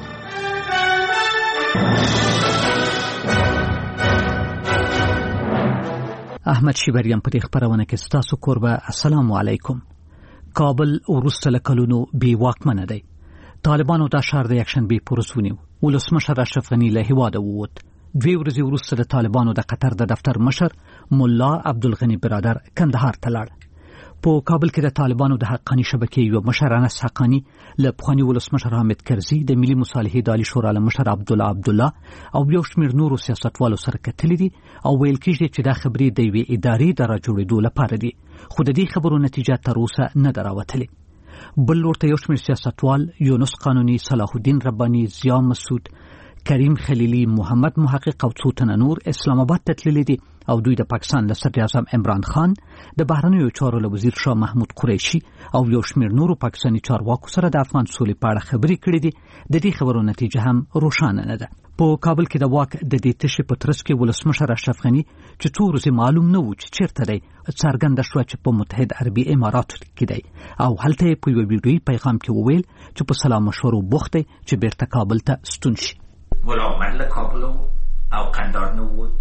احمد شیبریان په دې خبرونه کې ستاسو قربه. السلام علیکم. کابل وروسته له کلونو بې واکمنه دی. طالبانو دا ښار د یکشنبې په ورځ ونیو. ولسمشر اشرف غني له هیواده ووت. 2 ورځې وروسته د طالبانو د قطر د دفتر مشر مولا عبدالغني برادر کندهار ته لاړ. په کابل کې د طالبانو د حقانی شبکې یو مشر انس حقانی له پخواني ولسمشر حامد کرزي د ملي مصالحې دالي شورا له مشر عبدالله او یو شمېر نورو سیاستوالو سره کتلي دي او ویل کېږي چې دا خبرې د یوې ادارې د راجوړېدو لپاره دي، خو د دې خبرو نتیجه تر اوسه نه ده راوتلې. بل لورته یو شمېر سیاستوال یونس قانوني، صلاح الدین رباني، ضیا مسعود، کریم خلیلی، محمد محقق او څو تنه نور اسلام آباد ته تللي دي او دوی د پاکستان له صدر اعظم عمران خان، د بهرنیو چارو له وزیر شاه محمود قریشي او یو شمېر نورو پاکستاني چارواکو سره د افغان سولې په اړه خبرې کړې دي. د دې خبرو نتیجه هم روښانه نه ده. په کابل کې د واک د دې تشې په ترڅ کې ولسمشر اشرف غني چې څو ورځې معلوم نه و چې چیرته دی، څرګنده شوه چې په متحده عربي اماراتو کې دی او هلته یې په یو ویډیویي پیغام کې وویل چې په سلا مشورو بوخت دی چې بیرته کابل ته ستون شي. ولامت لکابل او قندار نوود،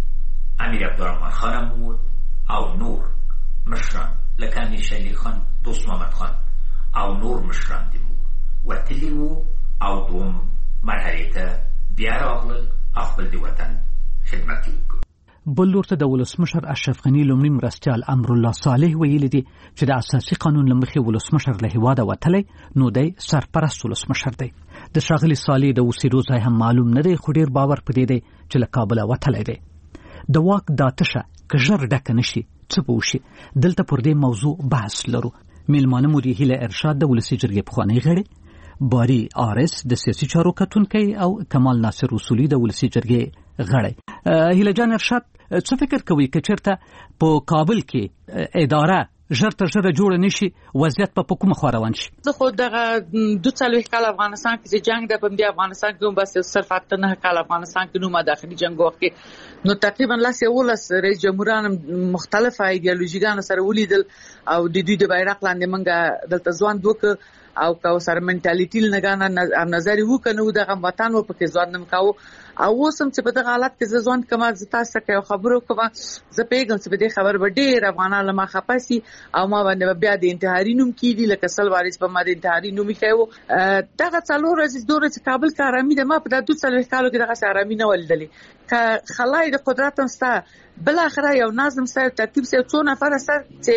امیر عبدالرحمن خان بود او نور مشران لکه امیر شیلی خان، دوست محمد خان او نور مشران دی بود و تلی بود او دوم مرحله ته بیا راغلل خپل د وطن خدمت وکړي. بل لورته د ولسمشر اشرف غني لومړي مرستیال امرالله صالح ویلي دي چې د اساسي قانون له مخې ولسمشر له هیواده وتلی نو دی سرپرست ولسمشر دی. د ښاغلي صالح د اوسېدو ځای هم معلوم نه دی، خو ډېر باور په دې دی چې له کابله وتلی دی. د واک دا تشه که ژر ډکه نه شي څه به وشي؟ دلته پر دې موضوع بحث لرو. میلمانه مو دي هیله ارشاد د ولسي جرګې پخوانی غړی، باری آرس د سیاسي چارو کتونکی او کمال ناصر اصولي د ولسي جرګې غړی. هیله جان ارشاد، څه فکر کوي که چېرته په کابل کې اداره ژر تر ژره جوړه نشي وضعیت په کومه خوا روان شي؟ زه خو دغه 42 کال افغانستان کې چې جنگ د بم دی افغانستان کې بس صرف 8 کال افغانستان کې نو داخلي جنگ وخت کې نو تقریبا لاس یولس رئیس جمهوران مختلفه ایدئولوژیګانو سره ولیدل او د دوی د بیرغ لاندې منګه دلته ځوان دوک او کا سره منټالیټی لنګانه نظر وکنو دغه وطن و پکې ځوان نم کاو او وسم چې په دغه حالت کې ځوان کما زتا سره خبرو کوم زه پیغام چې په دې خبر وړي افغانان لما خپاسي او ما باندې بیا د انتحاري نوم کیدی لکه سل وارث په ما د انتحاري نوم کېو دغه څلور ورځې دوره چې کابل کې آرامي ده. ما په 2 کالو کې دغه آرامي نه ولدلې ک خلای د قدرت همستا بل اخره یو نظم سره ترتیب سره څو نفر سره چې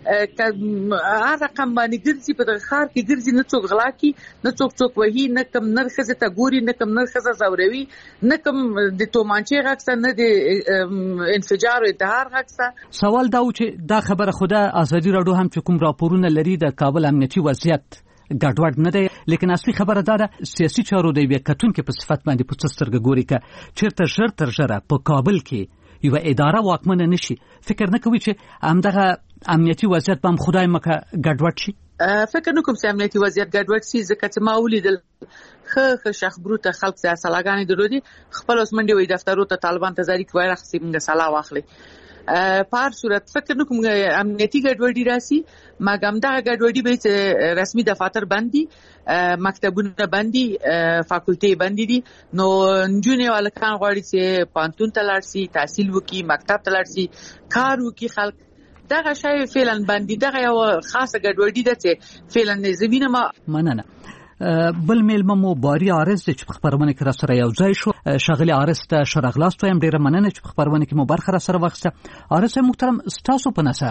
هر رقم باندې ګرځي په دغه خار کې ګرځي، نه څوک غلا کی، نه څوک وਹੀ، نه کم نرخصه ته ګوري، نه کم نرخصه زوروي، نه کم د تومانچې غاکسه، نه د انفجار او انتحار غاکسه. سوال دا و چې دا خبره خوده ازادي راډیو هم چې کوم راپورونه لري د کابل امنیتي وضعیت ګډوډ نه دی، لیکن اصلي خبره ده سیاسي چارو د یو کتونکو په صفت باندې په سترګه ګوري ک چیرته ژر تر ژره په کابل کې یو اداره واکمنه نشي، فکر نه کوي چې همدغه امنیتي وضعیت به خدای مکه ګډوډ شي؟ فکر نه کوم چې امنیتي وضعیت ګډوډ شي، ځکه چې ما ولیدل خه شخبرو ته خلک سلاګانې درودي خپل اوسمنډي وي دفترو ته طالبان ته ځاري کوي راخسي موږ سلا واخلي. په هر صورت فکر نه کوم امنیتي ګډوډي راسي، مګم دا ګډوډي به چې رسمي دفاتر باندې مکتبونه باندې فاکولټي باندې دي، نو نجونې ولکان غواړي چې پانتون ته لاړ شي، تحصیل وکړي، مکتب ته لاړ شي، کار وکړي. خلک دغه شی فعلا باندې دغه یو خاصه ګډوډي ده چې فعلا زمينه ما مننه. بل میلمه مو باری عارض چې په خبرونه کې را سره یو ځای شو. شغلی عارض ته شرغلاست وایم، ډیره مننه چې په خبرونه کې مو برخه را سره واخیسته. عارض محترم، ستاسو په نظر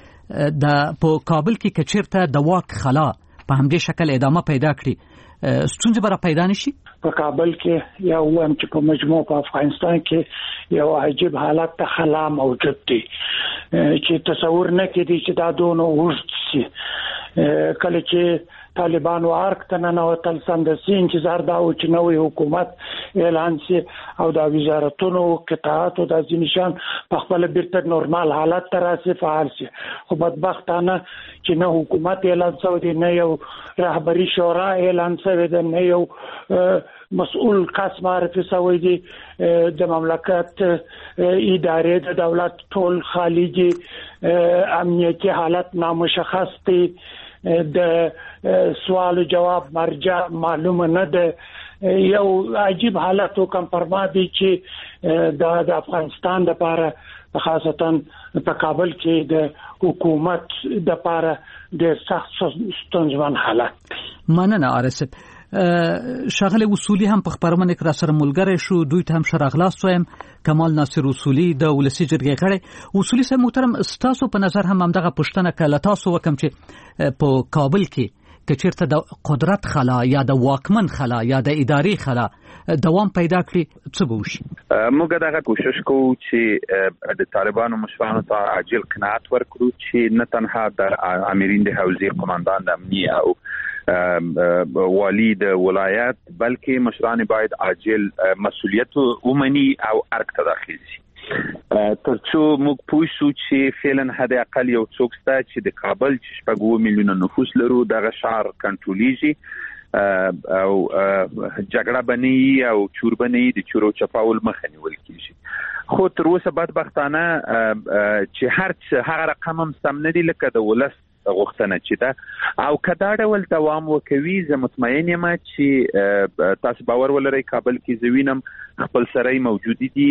د په کابل کې کچیرته د واک خلا په همدې شکل ادامه پیدا کړي ستونزې به را پیدا نشي؟ په کابل کې یا وایم چې په مجموع په افغانستان کې یو عجیب حالت ته خلا موجود دی چې تصور نه کېدی چې دا دونه اوږد شي. کله چې طالبانو ارګ ته ننوتل سمدستي انتظار دا و چې نوې حکومت اعلان شي او دا وزارتونو قطاعات او د ځینشان په خپل بیرته نورمال حالت ته راسي، فعال شي. خو بدبختانه چې نه حکومت اعلان شوی دی، نه یو رهبری شورا اعلان شوی دی، نه یو مسؤل کس معرفي شوی دی. د مملکت ادارې د دولت ټول خالی دي، امنیتي حالت نامشخص دی، د سوال جواب مرجع معلومه نه ده. یو عجیب حالت او کمپرما دي چې د افغانستان د لپاره خاصتا په کابل کې د حکومت د لپاره د سخت ستونزمن حالت. مننه عارض. شغله اصولي هم په خبرونه کې را سره ملګری شو، دوی ته هم شرغلاست وایم. کمال ناصر اصولي د ولسی جرګې غړی. اصولي صاحب محترم، ستاسو په نظر هم همدغه پښتنه کله تاسو وکم چې په کابل کې کچیرته د قدرت خلا یا د واکمن خلا یا د اداري خلا دوام پیدا کړي څه به وشي؟ موږ دغه کوشش کوو چې د طالبانو مشرانو ته عاجل قناعت ورکړو چې نه تنها د امرین د حوزې قماندان د امنیه او والی د ولایت بلکې مشران باید عاجل مسؤلیت ومني او ارګ ته داخل شي ترڅو موږ پوه شو چې فعلا حد اقل یو څوک شته چې د کابل چې 2 میلیونه نفوس لرو دغه شهر کنټرولیږي او جګړه بني او چور بني د چورو چپاول مخه نیول کیږي. خو تر اوسه بدبختانه چې هر رقم هم سم نه دی لکه د ولس غوښتنه چې دا او کدا ډول دوام وکوي. زه مطمئن یم چې تاسو باور ولرئ کابل کې زوینم خپل سره موجود دي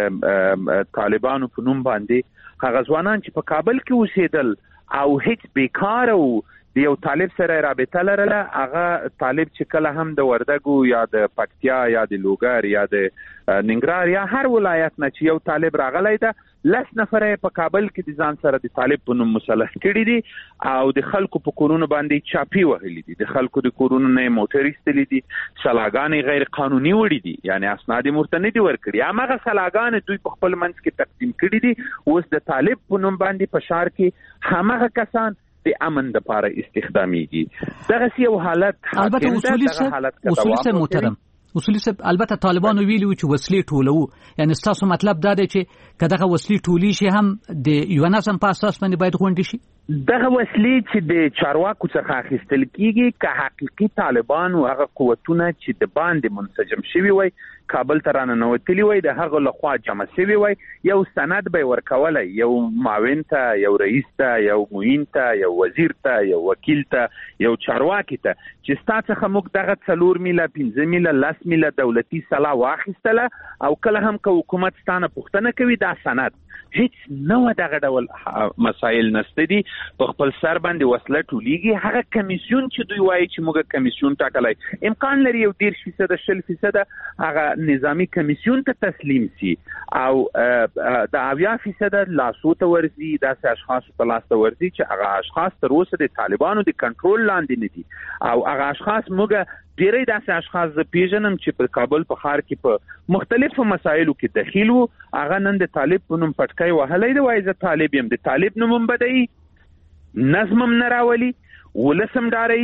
طالبانو په نوم باندې هغه ځوانان چې په کابل کې اوسېدل او هیڅ بیکار او د یو طالب سره رابطه لرله، هغه طالب چې کله هم د وردګو یا د پکتیا یا د لوګر یا د ننګرهار یا هر ولایت نه چې یو طالب راغلی ده 10 نفر په کابل کې د ځان سره د طالب په نوم مسلح کړي دي او د خلکو په کورونو باندې چاپی وهلي دي، د خلکو د کورونو نه موټر ایستلي دي، سلاګانې غیر قانوني وړي دي، یعنی اسناد مرتندي ورکړي. هغه سلاګانې دوی په خپل منځ کې تقسیم کړي دي. اوس د طالب په نوم باندې په شهر کې هغه کسان د امن د لپاره استخداميږي. دغه یو حالت البته اصولي سره محترم اصولي صاحب البته طالبانو ویلو چې وسلې ټولو، یعنی تاسو مطلب دا دی چې کداغه وسلې ټولي شي هم د یو نظم په اساس باندې باید غونډي شي. دغه وسلې چې د چارواکو څخه اخیستل کیږي که حقيقي طالبان او هغه قوتونه چې د باندې منسجم شوي وي کابل ته راننوتلی وي د هغه لخوا جمع شوي وي، یو سند به ورکولای، یو معاون ته، یو رئیس ته، یو معین ته، یو وزیر ته، یو وکیل ته، یو چارواکي ته چې ستاسو موږ دغه 4 میله 15 میله 10 میله دولتي سلا واخیستله او کله هم که حکومت ستانه پوښتنه کوي دا سند هیڅ نو دغه ډول مسائل نشته دي په خپل سر باندې وسله ټولیږي. هغه کمیسیون چې دوی وایي چې موږ کمیسیون ټاکلای امکان لري یو 10% 20% هغه نظامی کمیسیون ته تسلیم شي او د 80% لاسو ته ورزي داسې اشخاص په لاس ته ورزي چې هغه اشخاص تر اوسه د طالبانو د کنټرول لاندې نه دي او هغه اشخاص موږ ډیرې داسې اشخاص ز پیژنم چې په کابل په ښار کې په مختلفو مسایلو کې دخیل وو. هغه نن د طالب په نوم پټکای وهلای دی، وایي زه طالب یم، د طالب نوم بدای نظم نه راولي، ولسم داري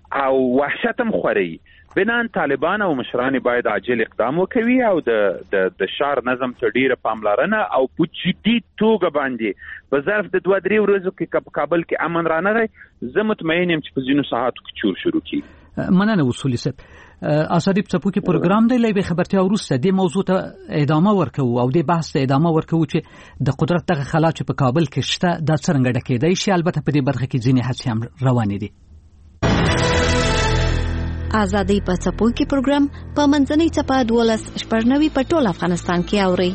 او وحشت هم خوري. بنان طالبان او مشران باید عاجل اقدام وکوي او د شهر نظم ته ډیره پاملرنه او په جدي توګه باندې په ظرف د 2-3 ورځو کې په کابل کې امن رانغی. زه مطمئن یم چې په ځینو ساعتو کې چور شروع کیږي. مننه اصولي صاحب. اسادی په کې پروګرام دی لای خبرتیا ورسته د موضوع ته ادامه ورکو او د بحث ته ادامه ورکو چې د قدرت دغه خلا چې په کابل کې شته د څرنګه ډکېدای شي. البته په دې برخه کې ځینې هڅې هم روانې دي. آزادی په څپو کې پروګرام په منځنۍ څپه 12 په ټول افغانستان کې اوري.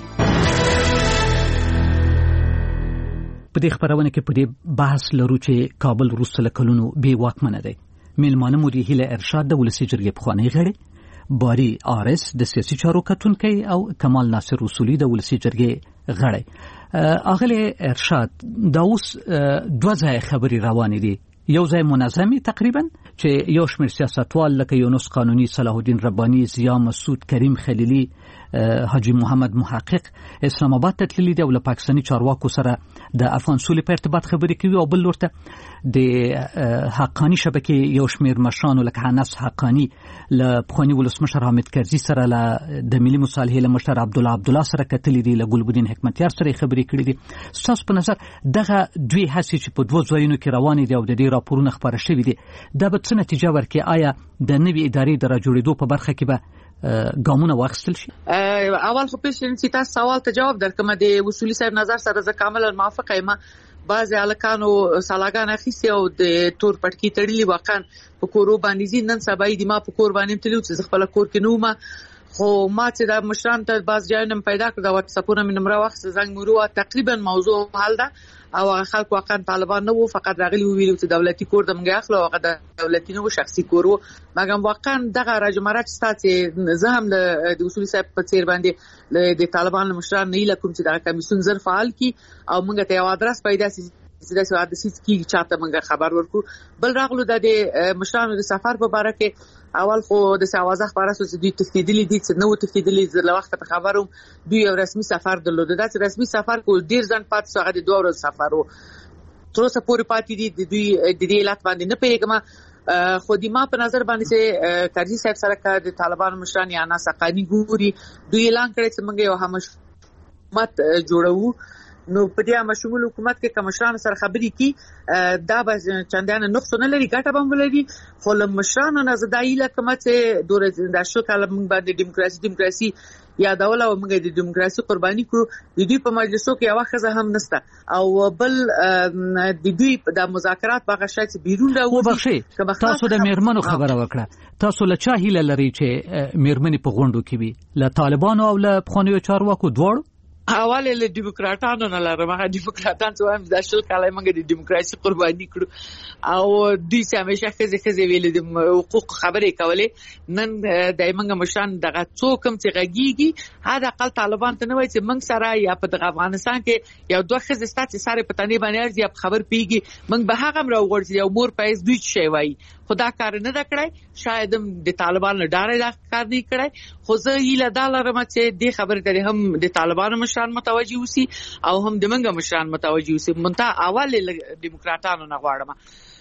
په دې خبرونه کې په دې بحث لرو چې کابل وروسته له کلونو بې واکمنه دی. میلمانه مو هیله ارشاد د ولسی جرګې پخوانی غړي، باری آرس د سیاسي چارو کتونکي او کمال ناصر اصولي د ولسی جرګې غړي. اغله ارشاد دا اوس 2 ځای خبري روانې دي. یو ځای منظمي تقریبا چې یو شمېر سیاستوال لکه یونس قانوني، صلاح الدین رباني، ضیا مسعود، کریم خلیلی، حاجی محمد محقق اسلام آباد ته تللي دي او له پاکستاني چارواکو سره د افغان سولې په ارتباط خبرې کوي. او بل ورته د حقانی شبکې یو شمېر مشرانو لکه حنس حقانی له پخواني ولسمشر حامد کرزي سره، له د ملي مصالحې له مشر عبدالله سره کتلي دي، له ګلبدین حکمتیار سره خبرې کړې دي. ستاسو په نظر دغه دوی هڅې چې په 2 ځایونو کې روانې دي او د دې راپورونه خبره شوي دي، دا به څه نتیجه ورکړي؟ آیا د نوې ادارې د راجوړېدو په برخه کې به ګامونه واخیستل شي؟ اول خو پیشن چې تاسو سوال ته جواب درکم. د اصولي صاحب نظر سره زه کاملا موافقه یم. بعض الکانو سالاګان اخیسي او د تور پټکی تړلي واقعا په کورو باندې نن سبا د ما په کور باندې تلو چې خپل کور کې نو ما خو ما چې د مشران ته باز ځایونه پیدا کړ د واتس اپونه من نمبر واخ زنګ مرو تقریبا موضوع حل ده او خلک واقعا طالبان نه وو، فقط راغلي ویلو چې دولتي کور د منګه اخلو او د دولتي نو شخصي کور وو. مګم واقعا دغه راجمرات ستاسو زه هم د اصولي صاحب په څیر باندې د طالبان مشران نه لکم چې د کمیسون زر فعال کی او موږ ته یو ادرس پیدا سي د سوادسیت کی چاته موږ خبر ورکو. بل راغلو د مشرانو د سفر په اړه کې اول خو د سوازه خبره سوچ دي تفصیلی دي چې نو تفصیلی له وخت په خبروم دوی یو رسمي سفر درلود. دا چې رسمي سفر کول ډیر ځن پات څنګه د 2 ورځې سفر وو تر اوسه پورې پاتې دي. د دوی د دې علت باندې نه پیګم خو د ما په نظر باندې چې کرزي صاحب سره د طالبان مشران یا ناسقانی ګوري دوی اعلان کړی چې موږ یو حکومت جوړو. نو په دې مشمول حکومت کې کمشران سره خبرې کی دا به چندان نقص نه لري، ګټه به ولري. خو له مشرانو نه زدايي لکه چې دوره د شو کله موږ باندې دیموکراسي یا دوله او موږ د دیموکراسي قرباني کړو. د دوی په مجلسو کې یو خزه هم نشته او بل د دوی د مذاکرات په غشای چې بیرون راوځي. تاسو د میرمنو خبره وکړه، تاسو له چا هیله لري چې میرمنې په غونډو کې وي؟ له طالبانو او له پخوانیو چارواکو دواړو؟ اول له دیموکراتانو نه لرم. هغه دیموکراتان چې هم د شل کله موږ د دیموکراسي قرباني کړو او دوی چې همیشه خزه ویل د حقوق خبرې کولې. نن د موږ مشران دغه څوکم چې غږیږي هدا اقل طالبان ته نه وایي چې موږ سره یا په افغانستان کې یو 2 خزه ستاسو سره په تنه باندې ارزي خبر پیږي موږ به هغه راوړل یو مور پېز دوی شي وایي. خدا کار نه دا کړای، شاید د طالبان له ډارې دا کار نه کړای. خو زه یې لداله رم چې د خبرې ته هم د طالبان مشران متوجي وسی او هم د منګه مشران متوجي وسی. منته اول دیموکراتانو نه غواړم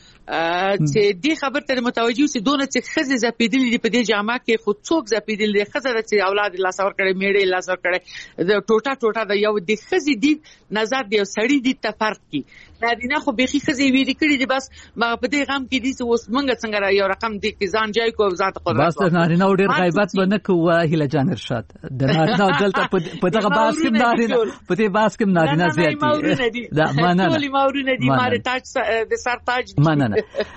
چې دې خبر ته متوجي وسی دونه چې خزه زپیدل دي په دې جامه کې خو څوک زپیدل دي خزه چې اولاد الله سور کړي میړې الله سور کړي د ټوټه د یو د خزه دي نظر دی سړی دي تفرق کی نارینه خو بيخي خزه ویری کړي دي. بس ما په دې غم کې دي چې اوس منګه څنګه یو رقم دي کې ځان جای کو ذات قدرت بس نارینه ډیر غیبت بنه کوه هله جان ارشاد د نارینه دلته په دغه باس کې نارینه په دې باس کې نارینه زیاتی دا معنا ټول ماورونه دي ماره تاج د سر تاج معنا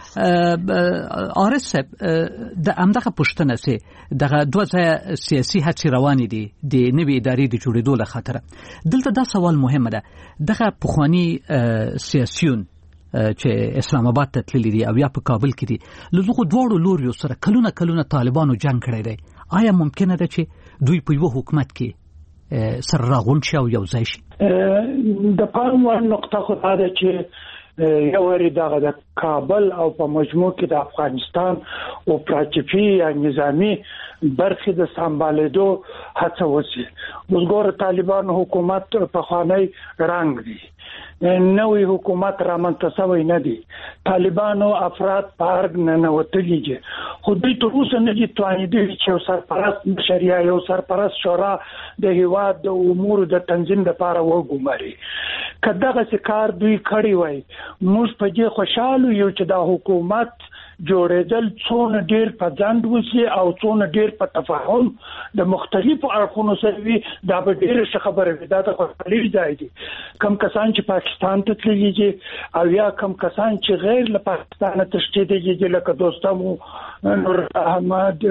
آرس صاحب د امدغه پښتنه سي دغه 2 سیاسي هڅې روانې دي د نوې ادارې د جوړېدو له خاطر. دلته دا سوال مهمه ده، دغه پخوانی سیاسيون چې اسلام آباد ته تللي دي او یا په کابل کې دي له دغه دوړو لوري سره کلونه طالبانو جنگ کړی دی، آیا ممکنه ده چې دوی په یو حکومت کې سره راغون شي او یو ځای شي؟ د پام وړ نقطه خو دا ده چې یو وری دغه د کابل او په مجموع کې د افغانستان او پراچفي یا نظامی برخې د سمبالېدو هڅه وشي. وګوره طالبان حکومت په خوانی رنګ دي نوې حکومت رامنځته شوی نه دی. طالبانو افراد پارګ نه نوتلي دي خو دوی تر اوسه نه دي توانېدلي چې یو سرپرست مشر یا یو سرپرست شورا د هیواد د امور د تنظیم لپاره وګماري. که دغسې کار دوی کړی وای موږ په دې خوشحاله یو چې دا حکومت جوړېدل څونه ډېر په ځنډ وشي او څونه ډېر په تفاهم د مختلفو اړخونو سره وي دا به ډېره ښه خبره وي. دا د خوشحالۍ ځای دی. کم کسان چې پاکستان ته تللي دي او یا کم کسان چې غیر له پاکستانه تښتېدلي دي لکه دوستمو نور احمد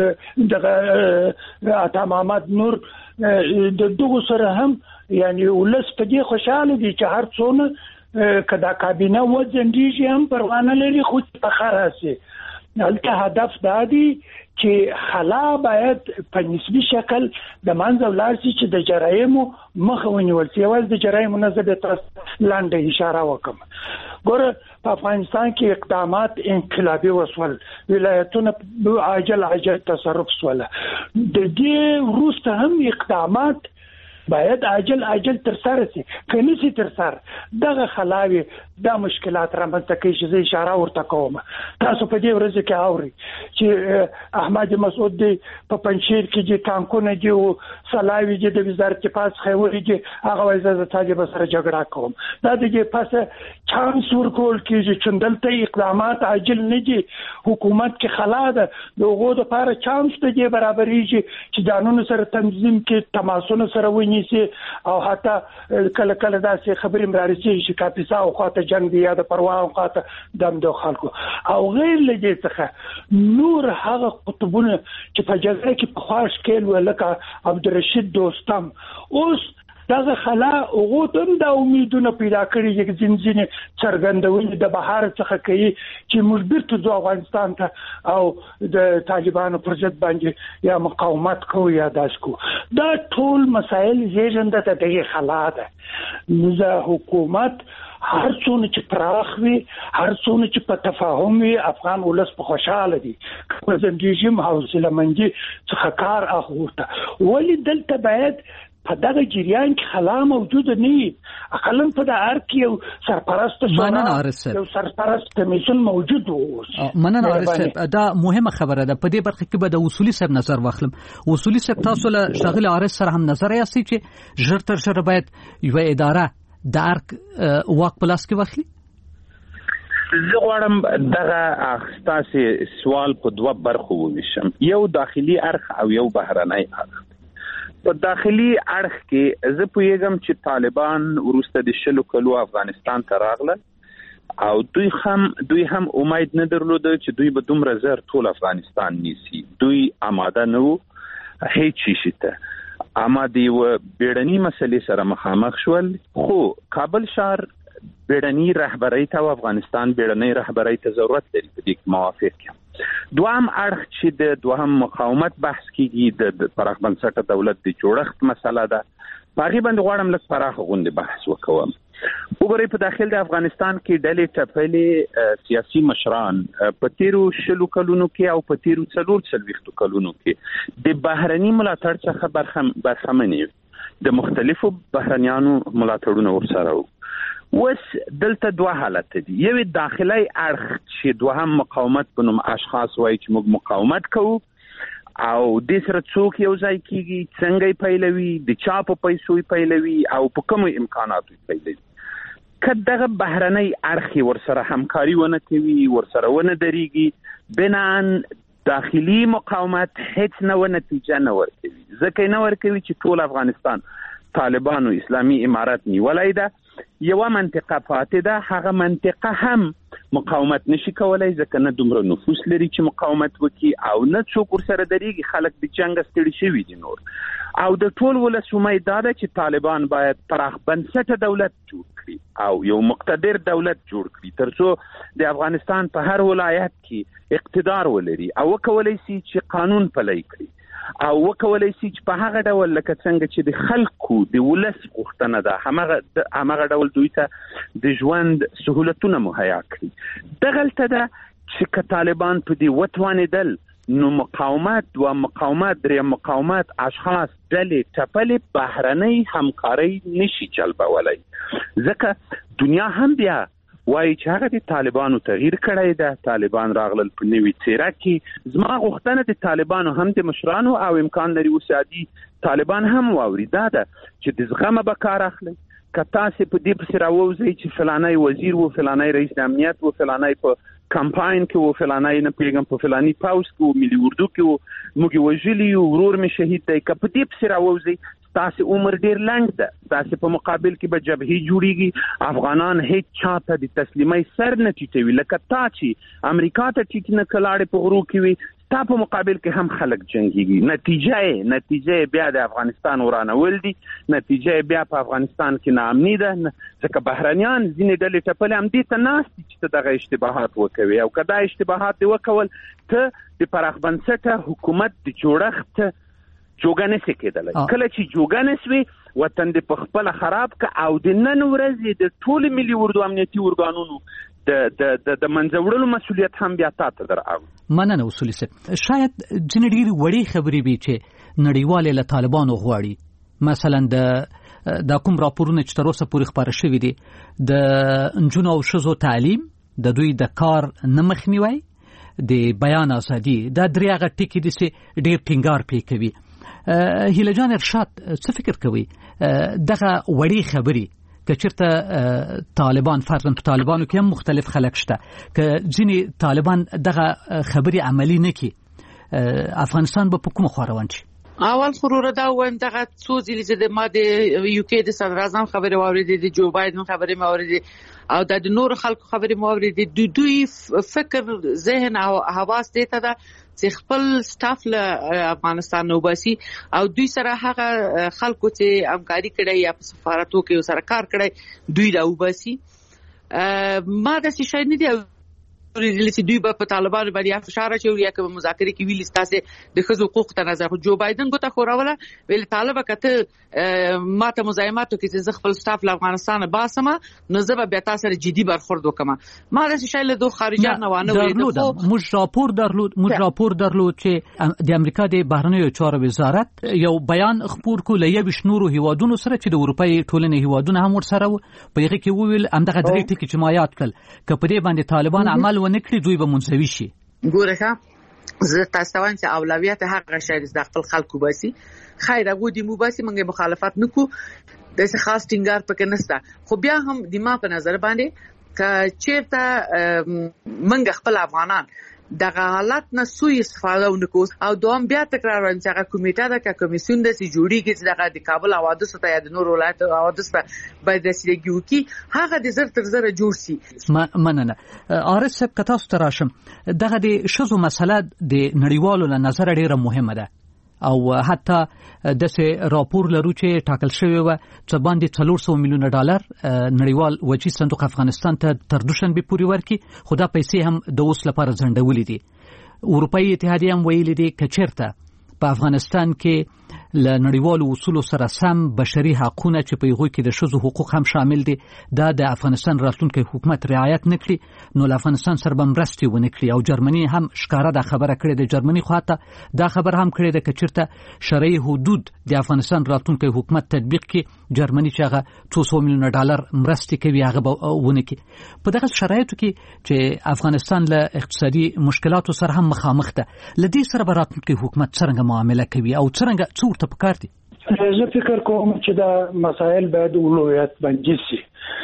دغه عطا محمد نور د دغو سره هم یعنی ولس په دې خوشحاله دي چې هر څونه که دا کابینه وځنډېږي هم پروا نه لري خو په ښه راسي. هلته هدف دا دی چې خلا باید په نسبي شکل د منځه ولاړ شي چې د جرایمو مخه ونیول شي. یوازې د جرایمو نه زه به تاسو لاندې اشاره وکړم. ګوره په افغانستان کې اقدامات انقلابي وسول، ولایتونه عاجل تصرف سوله. د دې وروسته هم اقدامات باید عاجل تر سره شي. که نشي تر سره دغه خلاوي دا مشکلات رامنځته کوي چې زه اشاره ورته کوم. تاسو په دې ورځ کې اوري چې احمد مسعود دی په پنځیر کې چې ټانکونه دي او سلاوي دي د وزارت پاس خوري دي هغه وایي زه طالب سره جګړه کوم. دا دغه پاسه چانس ورکول کېږي چې دلته اقدامات عاجل نه دي. حکومت کې خلا ده دغه د لپاره چانس ته دی برابرېږي چې دانونو سره تنظیم کې تماسونه سره ونیسي او حتی کله کله داسې خبرې مرارسي چې کاپیسا او خاطر جنگ دی یا د پروا او خاطر دم د خلکو او غیر لدې څخه نور هغه قطبونه چې په جزیره کې په خواش کې ولکه عبدالرشید دوستم اوس دغه خلا اوغوتم د امیدونو پیدا کړی چې ځینځینې څرګندونې د بهار څخه کوي چې موږ بیرته ځو افغانستان ته او د طالبانو پر ضد باندې یا مقاومت کوو یا داس کوو. دا ټول مسایل زیږنده د دغه خلا ده. نو حکومت هر څونه چې پراخ وي هر څونه چې په تفاهم وي افغان ولس په خوشاله دي. که زندګیم حوصله مندي څخه کار اخوته ولی دلته باید په دغه جریان کې خلا موجود نه وي. اقلا په د ارک یو سرپرست یو سرپرست کمیسیون موجود و. مننه عارف دا مهمه خبره ده. په دې برخه کې به د اصولي صاحب نظر واخلم. اصولي صاحب تاسو له شاغل عارف سره هم نظر یاستئ چې ژر تر ژره باید یو اداره د ارک واک په لاس کې واخلي؟ زه غواړم دغه ستاسو سوال په دوه برخو وویشم، یو داخلي اړخ او یو بهرنی اړخ. په داخلي اړخ کې زه پوهیږم چې طالبان وروسته د 20 کلو افغانستان ته راغله او دوی هم امید نه درلوده چې دوی به دومره زر ټول افغانستان نیسي. دوی آماده نه وو هیڅ شي ته. اما دی و بیړنی مسلې سره مخامخ شول. خو کابل ښار بیړنی رهبری ته او افغانستان بیړنی رهبری ته ضرورت لري. په دې موافق یم. دوهم اړخ چې د دوهم مقاومت بحث کیږي د پراخ بنسټه دولت د جوړښت مسله ده. باغی باندې غواړم لږ پراخ غونډه بحث وکوم. وګورئ په داخل د افغانستان کې ډلې ټپلې سیاسي مشران په تیرو 20 کلونو کې او په تیرو 40 کلونو کې د بهرني ملاتړ څخه برخمنې د مختلفو بهرنیانو ملاتړونو ورسره وو. وس دلته دوه حالت دي. یو داخلي اړخ چې دوهم مقاومت په نوم اشخاص وایي چې موږ مقاومت کوو او د سره څوک یو ځای کیږي، څنګه پیلوي، د چا په پیسو پیلوي او په کوم امکاناتو پیلوي. کله بهرنی اړخ ورسره همکاري ونه کوي، ورسره ونه دريږي، بنان داخلي مقاومت هیڅ نه نتیجه نه ورکوي. ځکه نه ورکوي چې ټول افغانستان طالبانو اسلامي امارات نیولای ده. یو منطقه پاتې ده، هغه منطقه هم مقاومت نشي کولای ځکه نه دومره نفوس لري چې مقاومت وکړي او نه څوک ورسره درېږي. خلک د جنګ ستړي شوي دي نور. او د ټول ولس امید دا ده چې طالبان باید پراخ بنسټه دولت جوړ کړي او یو مقتدر دولت جوړ کړي ترڅو د افغانستان په هر ولایت کې اقتدار ولري او وکولای شي چې قانون پلی کړي او وکولای شي چې په هغه ډول لکه څنګه چې د خلکو د ولس غوښتنه ده همغه ډول دوی ته د ژوند سهولتونه مهیا کړي. دغلته ده چې طالبان په دې وتوانېدل نو مقاومت و مقاومت درې مقاومت اشخاص ډلې ټپلې بهرنۍ همکاري نشي جلبولای. ځکه دنیا هم بیا وایي چې هغه د طالبانو تغییر کړی ده، طالبان راغلل په نوي څیره کې. زما غوښتنه د طالبانو هم د مشرانو او امکان لري اوسادي طالبان هم واوري دا ده چې د زغمه به کار اخلي. که تاسې په دې پسې راووځئ چې فلانی وزیر و، فلانی رئیس امنیت و، فلانی په کمپاین کې و، فلانی نه پیږم په فلانی پاوس کې و، ملي اردو کې و، موږ وژلي یو، ورور مې شهید دی. که په دې پسې راووځئ تاسې عمر ډیر لنډ ده. تاسې په مقابل کې به جبهې جوړیږي. افغانان هیڅ چا ته د تسلیمۍ سر نه ټیټوي. لکه تا چې امریکا ته ټیټ نه کلاړې په غرو کې وي، تا په مقابل کې هم خلک جنګيږي. نتیجه بیا د افغانستان ورانول دي، نتیجه بیا په افغانستان کې ناامني ده. ځکه بهرنیان ځینې ډلې ټپلې هم دې ته ناست دي چې ته دغه اشتباهات وکوي، او که دا اشتباهات دې وکول ته د پراخ بنسټه حکومت د جوړښت جوګه نشي کېدلی. کله چې جوګه نشوي وطن دې په خپله خراب که، او د نن ورځې د ټولو ملي اردو امنیتي ارګانونو د منځوړلو مسؤلیت هم بیا تا ته در اړوي. مننه اصولي صاحب. شاید ځینې ډېرې وړې خبرې وي چې نړیوالې له طالبانو غواړي. مثلا د کوم راپورونه چې تر اوسه پورې خپاره شوي دي، د نجونو او ښځو تعلیم، د دوی د کار نه مخنیوی، د بیان ازادي، دا درې هغه ټکي دي چې ډېر ټینګار پرې کوي. هیله جان ارشاد څه فکر کوي دغه وړې خبرې که چېرته طالبان فرضاً په طالبانو کې هم مختلف خلک شته، که ځینې طالبان دغه خبرې عملي نه کړي، افغانستان به په کومه خوا روان شي؟ اول خروره دا وایم دغه څو ځلې چې ما د یو کې د صدر اعظم خبرې واورېدې، د جو بایدن خبرې مې واورېدې، او د نور خلکو خبرې مې واورېدې. دوی فکر، ذهن او حواس دې ته ده چې خپل سټاف له افغانستان نو باسي، او دوی سره هغه خلکو چې همکاري کړي یا په سفارتو کې سره کار کړي دوی راو باسي. ما د څه شي نه دی چې دوی په طالبانو باندې فشار اچوي یا کوم مذاکره کې ویل ستاسو د خزو حقوق ته نظر. جو بایدن ګوته خوراوله ویل طالب کته ماته مزاحماتو کې چې خپل سټاف له افغانستان باسمه نو زه به تاسو سره جدي برخورد وکم. ما د شایله دوه خارجه نه وانه ویل. موږ راپور درلود چې د امریکا د بهرنیو چارو وزارت یو بیان خپور کو لې بشنورو هیوادونو سره چې د اروپای ټولنې هیوادونو هم ور سره په هغه کې ویل همدغه درې ټکي چې ما یاد کړل ک په دې باندې طالبان عمل ونکړي دوی به منځوي شي. ګوره زه تاسو ته چې اولویت هغه شی د خپل خلکو باسي. خیر هغه د مو باسي موږ مخالفت نکو، د څه خاص ټینګار پکې نشته. خو بیا هم د ما په نظر باندې ک چیرته موږ خپل افغانان دغه حالت نه سوء استفاده ونکو، او دوام بیا تکرار ورن چې هغه کمیټه ده که کمیسیون د سي جوړیږي چې دغه د کابل حوادث ته یا د نور ولایت حوادث ته باید رسیدګي وکړي، هغه د زر تر زر جوړ شي. مننه عارف صاحب، که تاسو ته راشم، دغه د ښځو مسله د نړیوالو له نظره ډیره مهمه ده، او حتی داسې راپور لرو چې ټاکل شوی و چې باندې 400 میلیونه ډالر نړیوال وجهي صندوق افغانستان ته تر دوشنبه پورې ورکړي، خو دا پیسې هم د اوس لپاره ځنډولې دي. اروپایي اتحادیه هم ویلي دي که چېرته په افغانستان کې له نړیوالو اصولو سره سم بشري حقونه چې په هغوی کې د ښځو حقوق هم شامل دي دا د افغانستان راتلونکی حکومت رعایت نه کړي، نو له افغانستان سره به مرستې ونه کړي. او جرمني هم ښکاره دا خبره کړې ده، جرمني خواته دا خبر هم کړې ده که چېرته شرعي حدود د افغانستان راتلونکی حکومت تطبیق کړي، جرمني چې هغه 200 میلیونه ډالر مرستې کوي هغه به ونه کړي. په دغه شرایطو کې چې افغانستان له اقتصادي مشکلاتو سره هم مخامخ ده، له دې سره به راتلونکی حکومت څرنګه معامله کوي او څرنګه څه ورته پکار دي؟ زه فکر کوم چې دا مسائل باید اولویت باندې شي.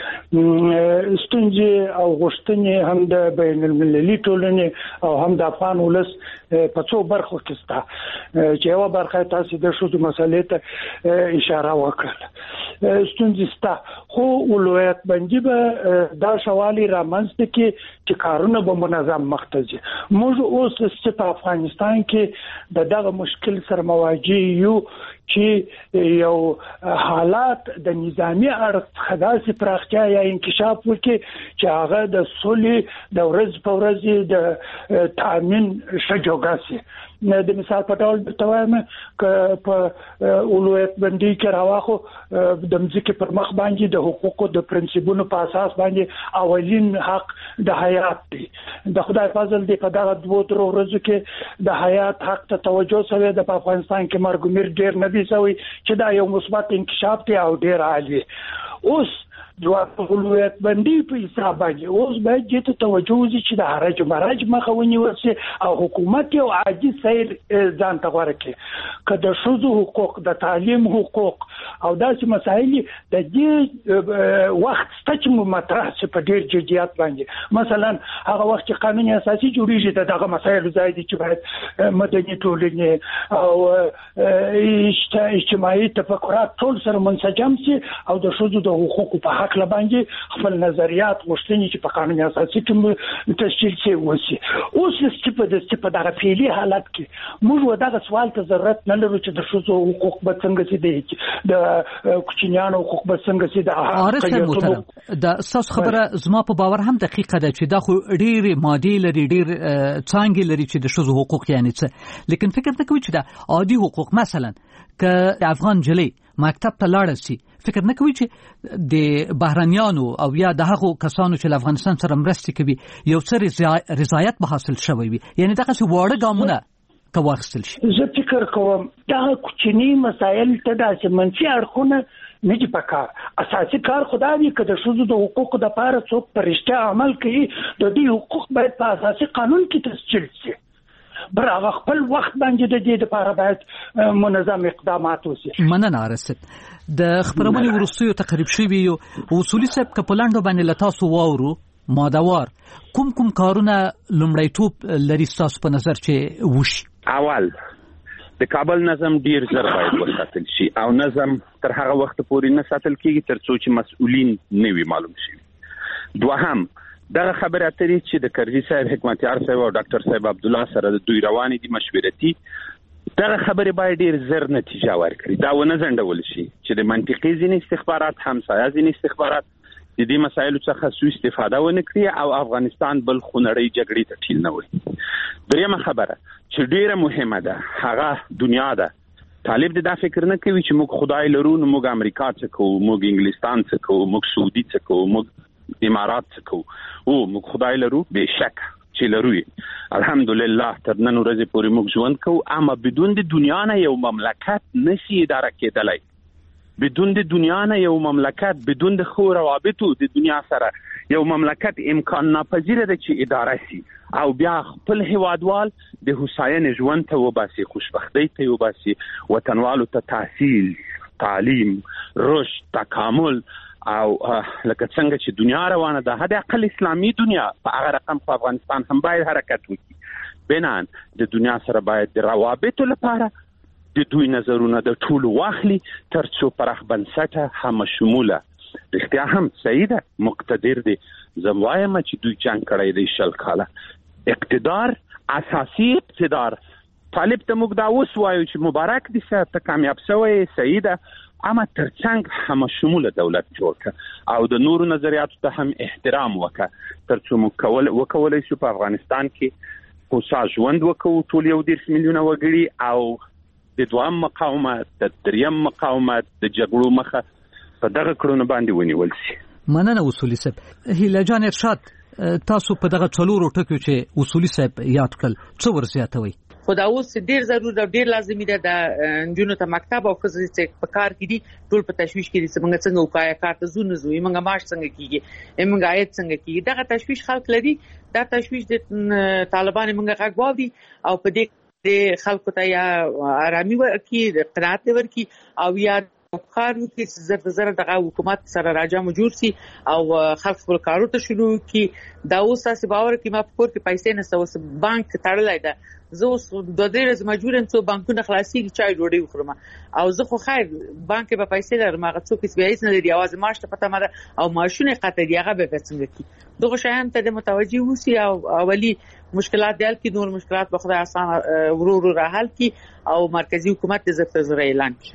ستونزې او غوښتنې هم د بین المللي ټولنې او هم د افغان ولس په څو برخو کې شته، چې یو برخه تاسو د شوزو مسلې ته اشاره وکړه. ستونزې شته، خو اولویت باندې به دا شوالي رامنځته کې چې کارونه به منظم مخته ځي. موږ اوس چې په افغانستان کې دغه مشکل سره مواجه یو چې یو حالات د نظامی اړخ خداسي پراختیا یا انکشاف وکړي چې هغه د صلح د ورځ په ورځ د تامین شجوګاسي. د مثال په ډول درته وایم ک په اولویت بندي کې راواخو د مځکې پر مخ باندې د حقوقو د پرنسپونو په اساس باندې اولین حق د حیات دی. د خدای فضل دی په دغه 2-3 ورځو کې د حیات حق ته توجه شوی د افغانستان کې مرګ میر ډیر نه دی شوی چې دا یو مثبت انکشاف دی او ډیر عالی. اوس د اولویت بندي په حساب باندې اوس باید چې توجه وشي چې د حرج مرج مخه ونیول شي او حکومت یو عاجز سیر ځان ته غوړه کړي که د ښځو حقوق د تعلیم حقوق او داسې مسایل د دې وخت چې مطرح شي په ډیر جديات باندې. مثلا هغه وخت چې قانون اساسي جوړیږي دغه مسایل ځای دي چې باید مدني ټولنې او اجتماعي تفکرات ټول سره منسجم شي او د ښځو د حقوقو په حق لباندې خپل نظریات غوښتنې چې په قانون اساسي کې تشکیل شي وسی. اوس چې په دغه فعلی حالت کې موږ دغه سوال ته ضرورت نه لرو چې د ښځو حقوق به څنګه سي دي د کوچنیانو حقوق به څنګه سي د د اساس خبره زما په باور هم دقیقه ده چې دا خو ډېر مادي لري ډېر څنګه لري چې د ښځو حقوق یعنی څه لیکن فکر نه کوي چې دا عادي حقوق مثلا ک افغان جلی مکتب ته لاړ شي فکر نه کوي چې د بهرانيانو او یا د هغو کسانو چې افغانستان سره مرسته کوي یو څه رضایت به حاصل شوی وي یعنی دغه څه وړه ګامونه کواخستل شي. زه فکر کوم دا کوچنی مسایل ته داسې منفي اړخونه نه دي پکار. اساسي کار خدای دی که د ښځو د حقوقو د پاره څوک پرشته عمل کوي د دې حقوق باید په اساسي قانون کې تسجیل شي. بر هغه خپل وخت باندې د دې لپاره باید منظم اقدامات وشي. مننه ارسد د خبرونه ورسوي تقریب شوی یو اصولي سب کپلاندو باندې لتاسو واورو مادوار کوم کارونه لومړیتوب لري تاسو په نظر چې وشي؟ اول د کابل نظم ډیر زر باید وساتل شي او نظم تر هغه وخت پورې نه ساتل کیږي تر څو چې مسؤلین نه وي معلوم شي. دوهم دغه خبره اترې چې د کرزي صاحب حکمتیار صاحب او ډاکټر صاحب عبد الله سره د دوی رواني دي مشورتي دغه خبره باید ډیر زر نتیجه ورکړي. دا ونه ځنډول شي چې د منطقي ځینې استخبارات همسایه ځینې استخبارات د دې مسایلو څخه سوء استفاده ونه کړي او افغانستان بل خونړی جګړې ته ټیل نه وي. دریمه خبره چې ډیره مهمه ده هغه دنیا ده. طالب دا فکر نه کوي چې موږ خدای لرو نو موږ امریکا څخه کوو موږ انګلستان څخه کوو موږ سعودي څخه کوو موږ امارات څخه کوو او موږ خدای لرو بهشک چې لرو الحمدلله تر نن ورځې پورې موږ ژوند کوو اما بدون د دنیا نه یو مملکت نشي اداره کېدلای. بدون د دنیا نه یو مملکت بدون د خو روابطو د دنیا سره یو مملکت امکان ناپذیره ده چې اداره شي او بیا خپل هیوادوال د حسین ژوند ته وباسي خوشبختی ته وباسي وطنوالو ته تحصیل تعلیم رشد تکامل او لکه څنګه چې دنیا روانه ده حد اقل اسلامي دنیا په هغه رقم په افغانستان هم باید حرکت وکړي. بنان د دنیا سره باید د روابطو لپاره د دوی نظرونه د ټول واخلي تر څو پرخ بنسټه هم شموله رښتیا هم صحیح ده مقتدر دي زموایم چې دوی جنگ کړی دی 40 کاله اقتدار اساسي اقتدار طالب ته موږ دا اوس وایو چې مبارک دي ته کامیاب شوی صحیح ده اما ترڅنګ هم شموله دولت جوړ کړه او د نورو نظریاتو ته هم احترام وکړه تر څو موږ وکولای شو په افغانستان کې هوسا ژوند وکړو ټول 1 میلیونه وګړي او د دوام مقاومت د دریم مقاومت د جګړو مخه په دغه کړنو باندې ونیول شي. مننه اصولي صاحب. هیله جان ارشاد تاسو په دغه څلورو ټکو چې اصولي صاحب یاد کړل څو ورزیاتوي؟ خدا اوس ډیر ضروري ده ډیر لازمي ده د جنونو ته مکتب او خزې چې په کار کې دي ټول په تشويش کې دي څنګه څنګه وکایا کار ته زونه زوي موږ ماش څنګه کیږي موږ آیت څنګه کیږي دغه تشويش خلک لري دا تشويش د طالبان موږ غواړي او په دې خلکو ته یا آرامي ورکي قناعت ورکي او یا خارو کې زر دغه حکومت سره راځم جوړ سي او خلک خپل کارو ته شروع کی دا اوس تاسو باور کې ما فکر کې پیسې نه سوس بانک تړلای ده زه اوس د دې رز مجبورم چې بانکونه خلاصي چای ډوډۍ وخورم او زه خو خیر بانک به پیسې لرم هغه څوک چې بیايز نه لري اواز ماش ته پته مده او ماشونه قطع دی هغه به څنګه کی دغه شیان ته متوجي وسی او اولی مشکلات دل کې نور مشکلات به خدای آسان ورور را حل کی او مرکزی حکومت د زفت زره اعلان کی.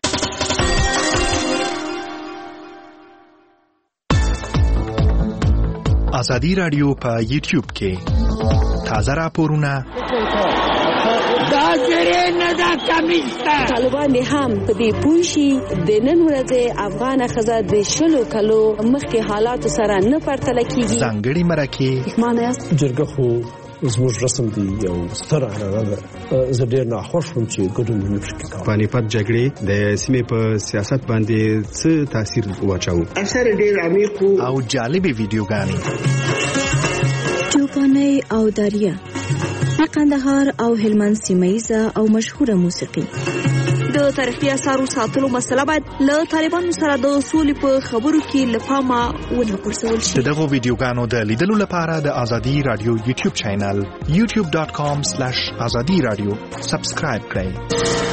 ازادي رادیو په یوټیوب کې تازه راپورونه دا زړه نه دا کمیسته. طالبان هم په دې پوه شي د نن ورځې افغان ښځه د 20 کلو مخکې حالاتو سره نه پرتله کیږي. ځانګړي مرکې جرګه خو زموږ رسم دی یو ستر عنعنه ده. زه ډېر ناخوښ وم چې ګډون نه پکې کوم. پانیپت جګړې د سیمې په سیاست باندې څه تاثیر واچاوه؟ اثر ډېر عمیق او جالبې ویډیوګانې، چوپانۍ او داریه، د قندهار او هلمند سیمه‌ییزه او مشهوره موسیقي. د تاریخي اثارو ساتلو مسله باید له طالبانو سره د سولې په خبرو کې له پامه ونه غورځول شي. دغه ویډیوګانو د لیدلو لپاره د ازادي رادیو یوټیوب چینل youtube.com/azadi radio سبسکرایب کړئ.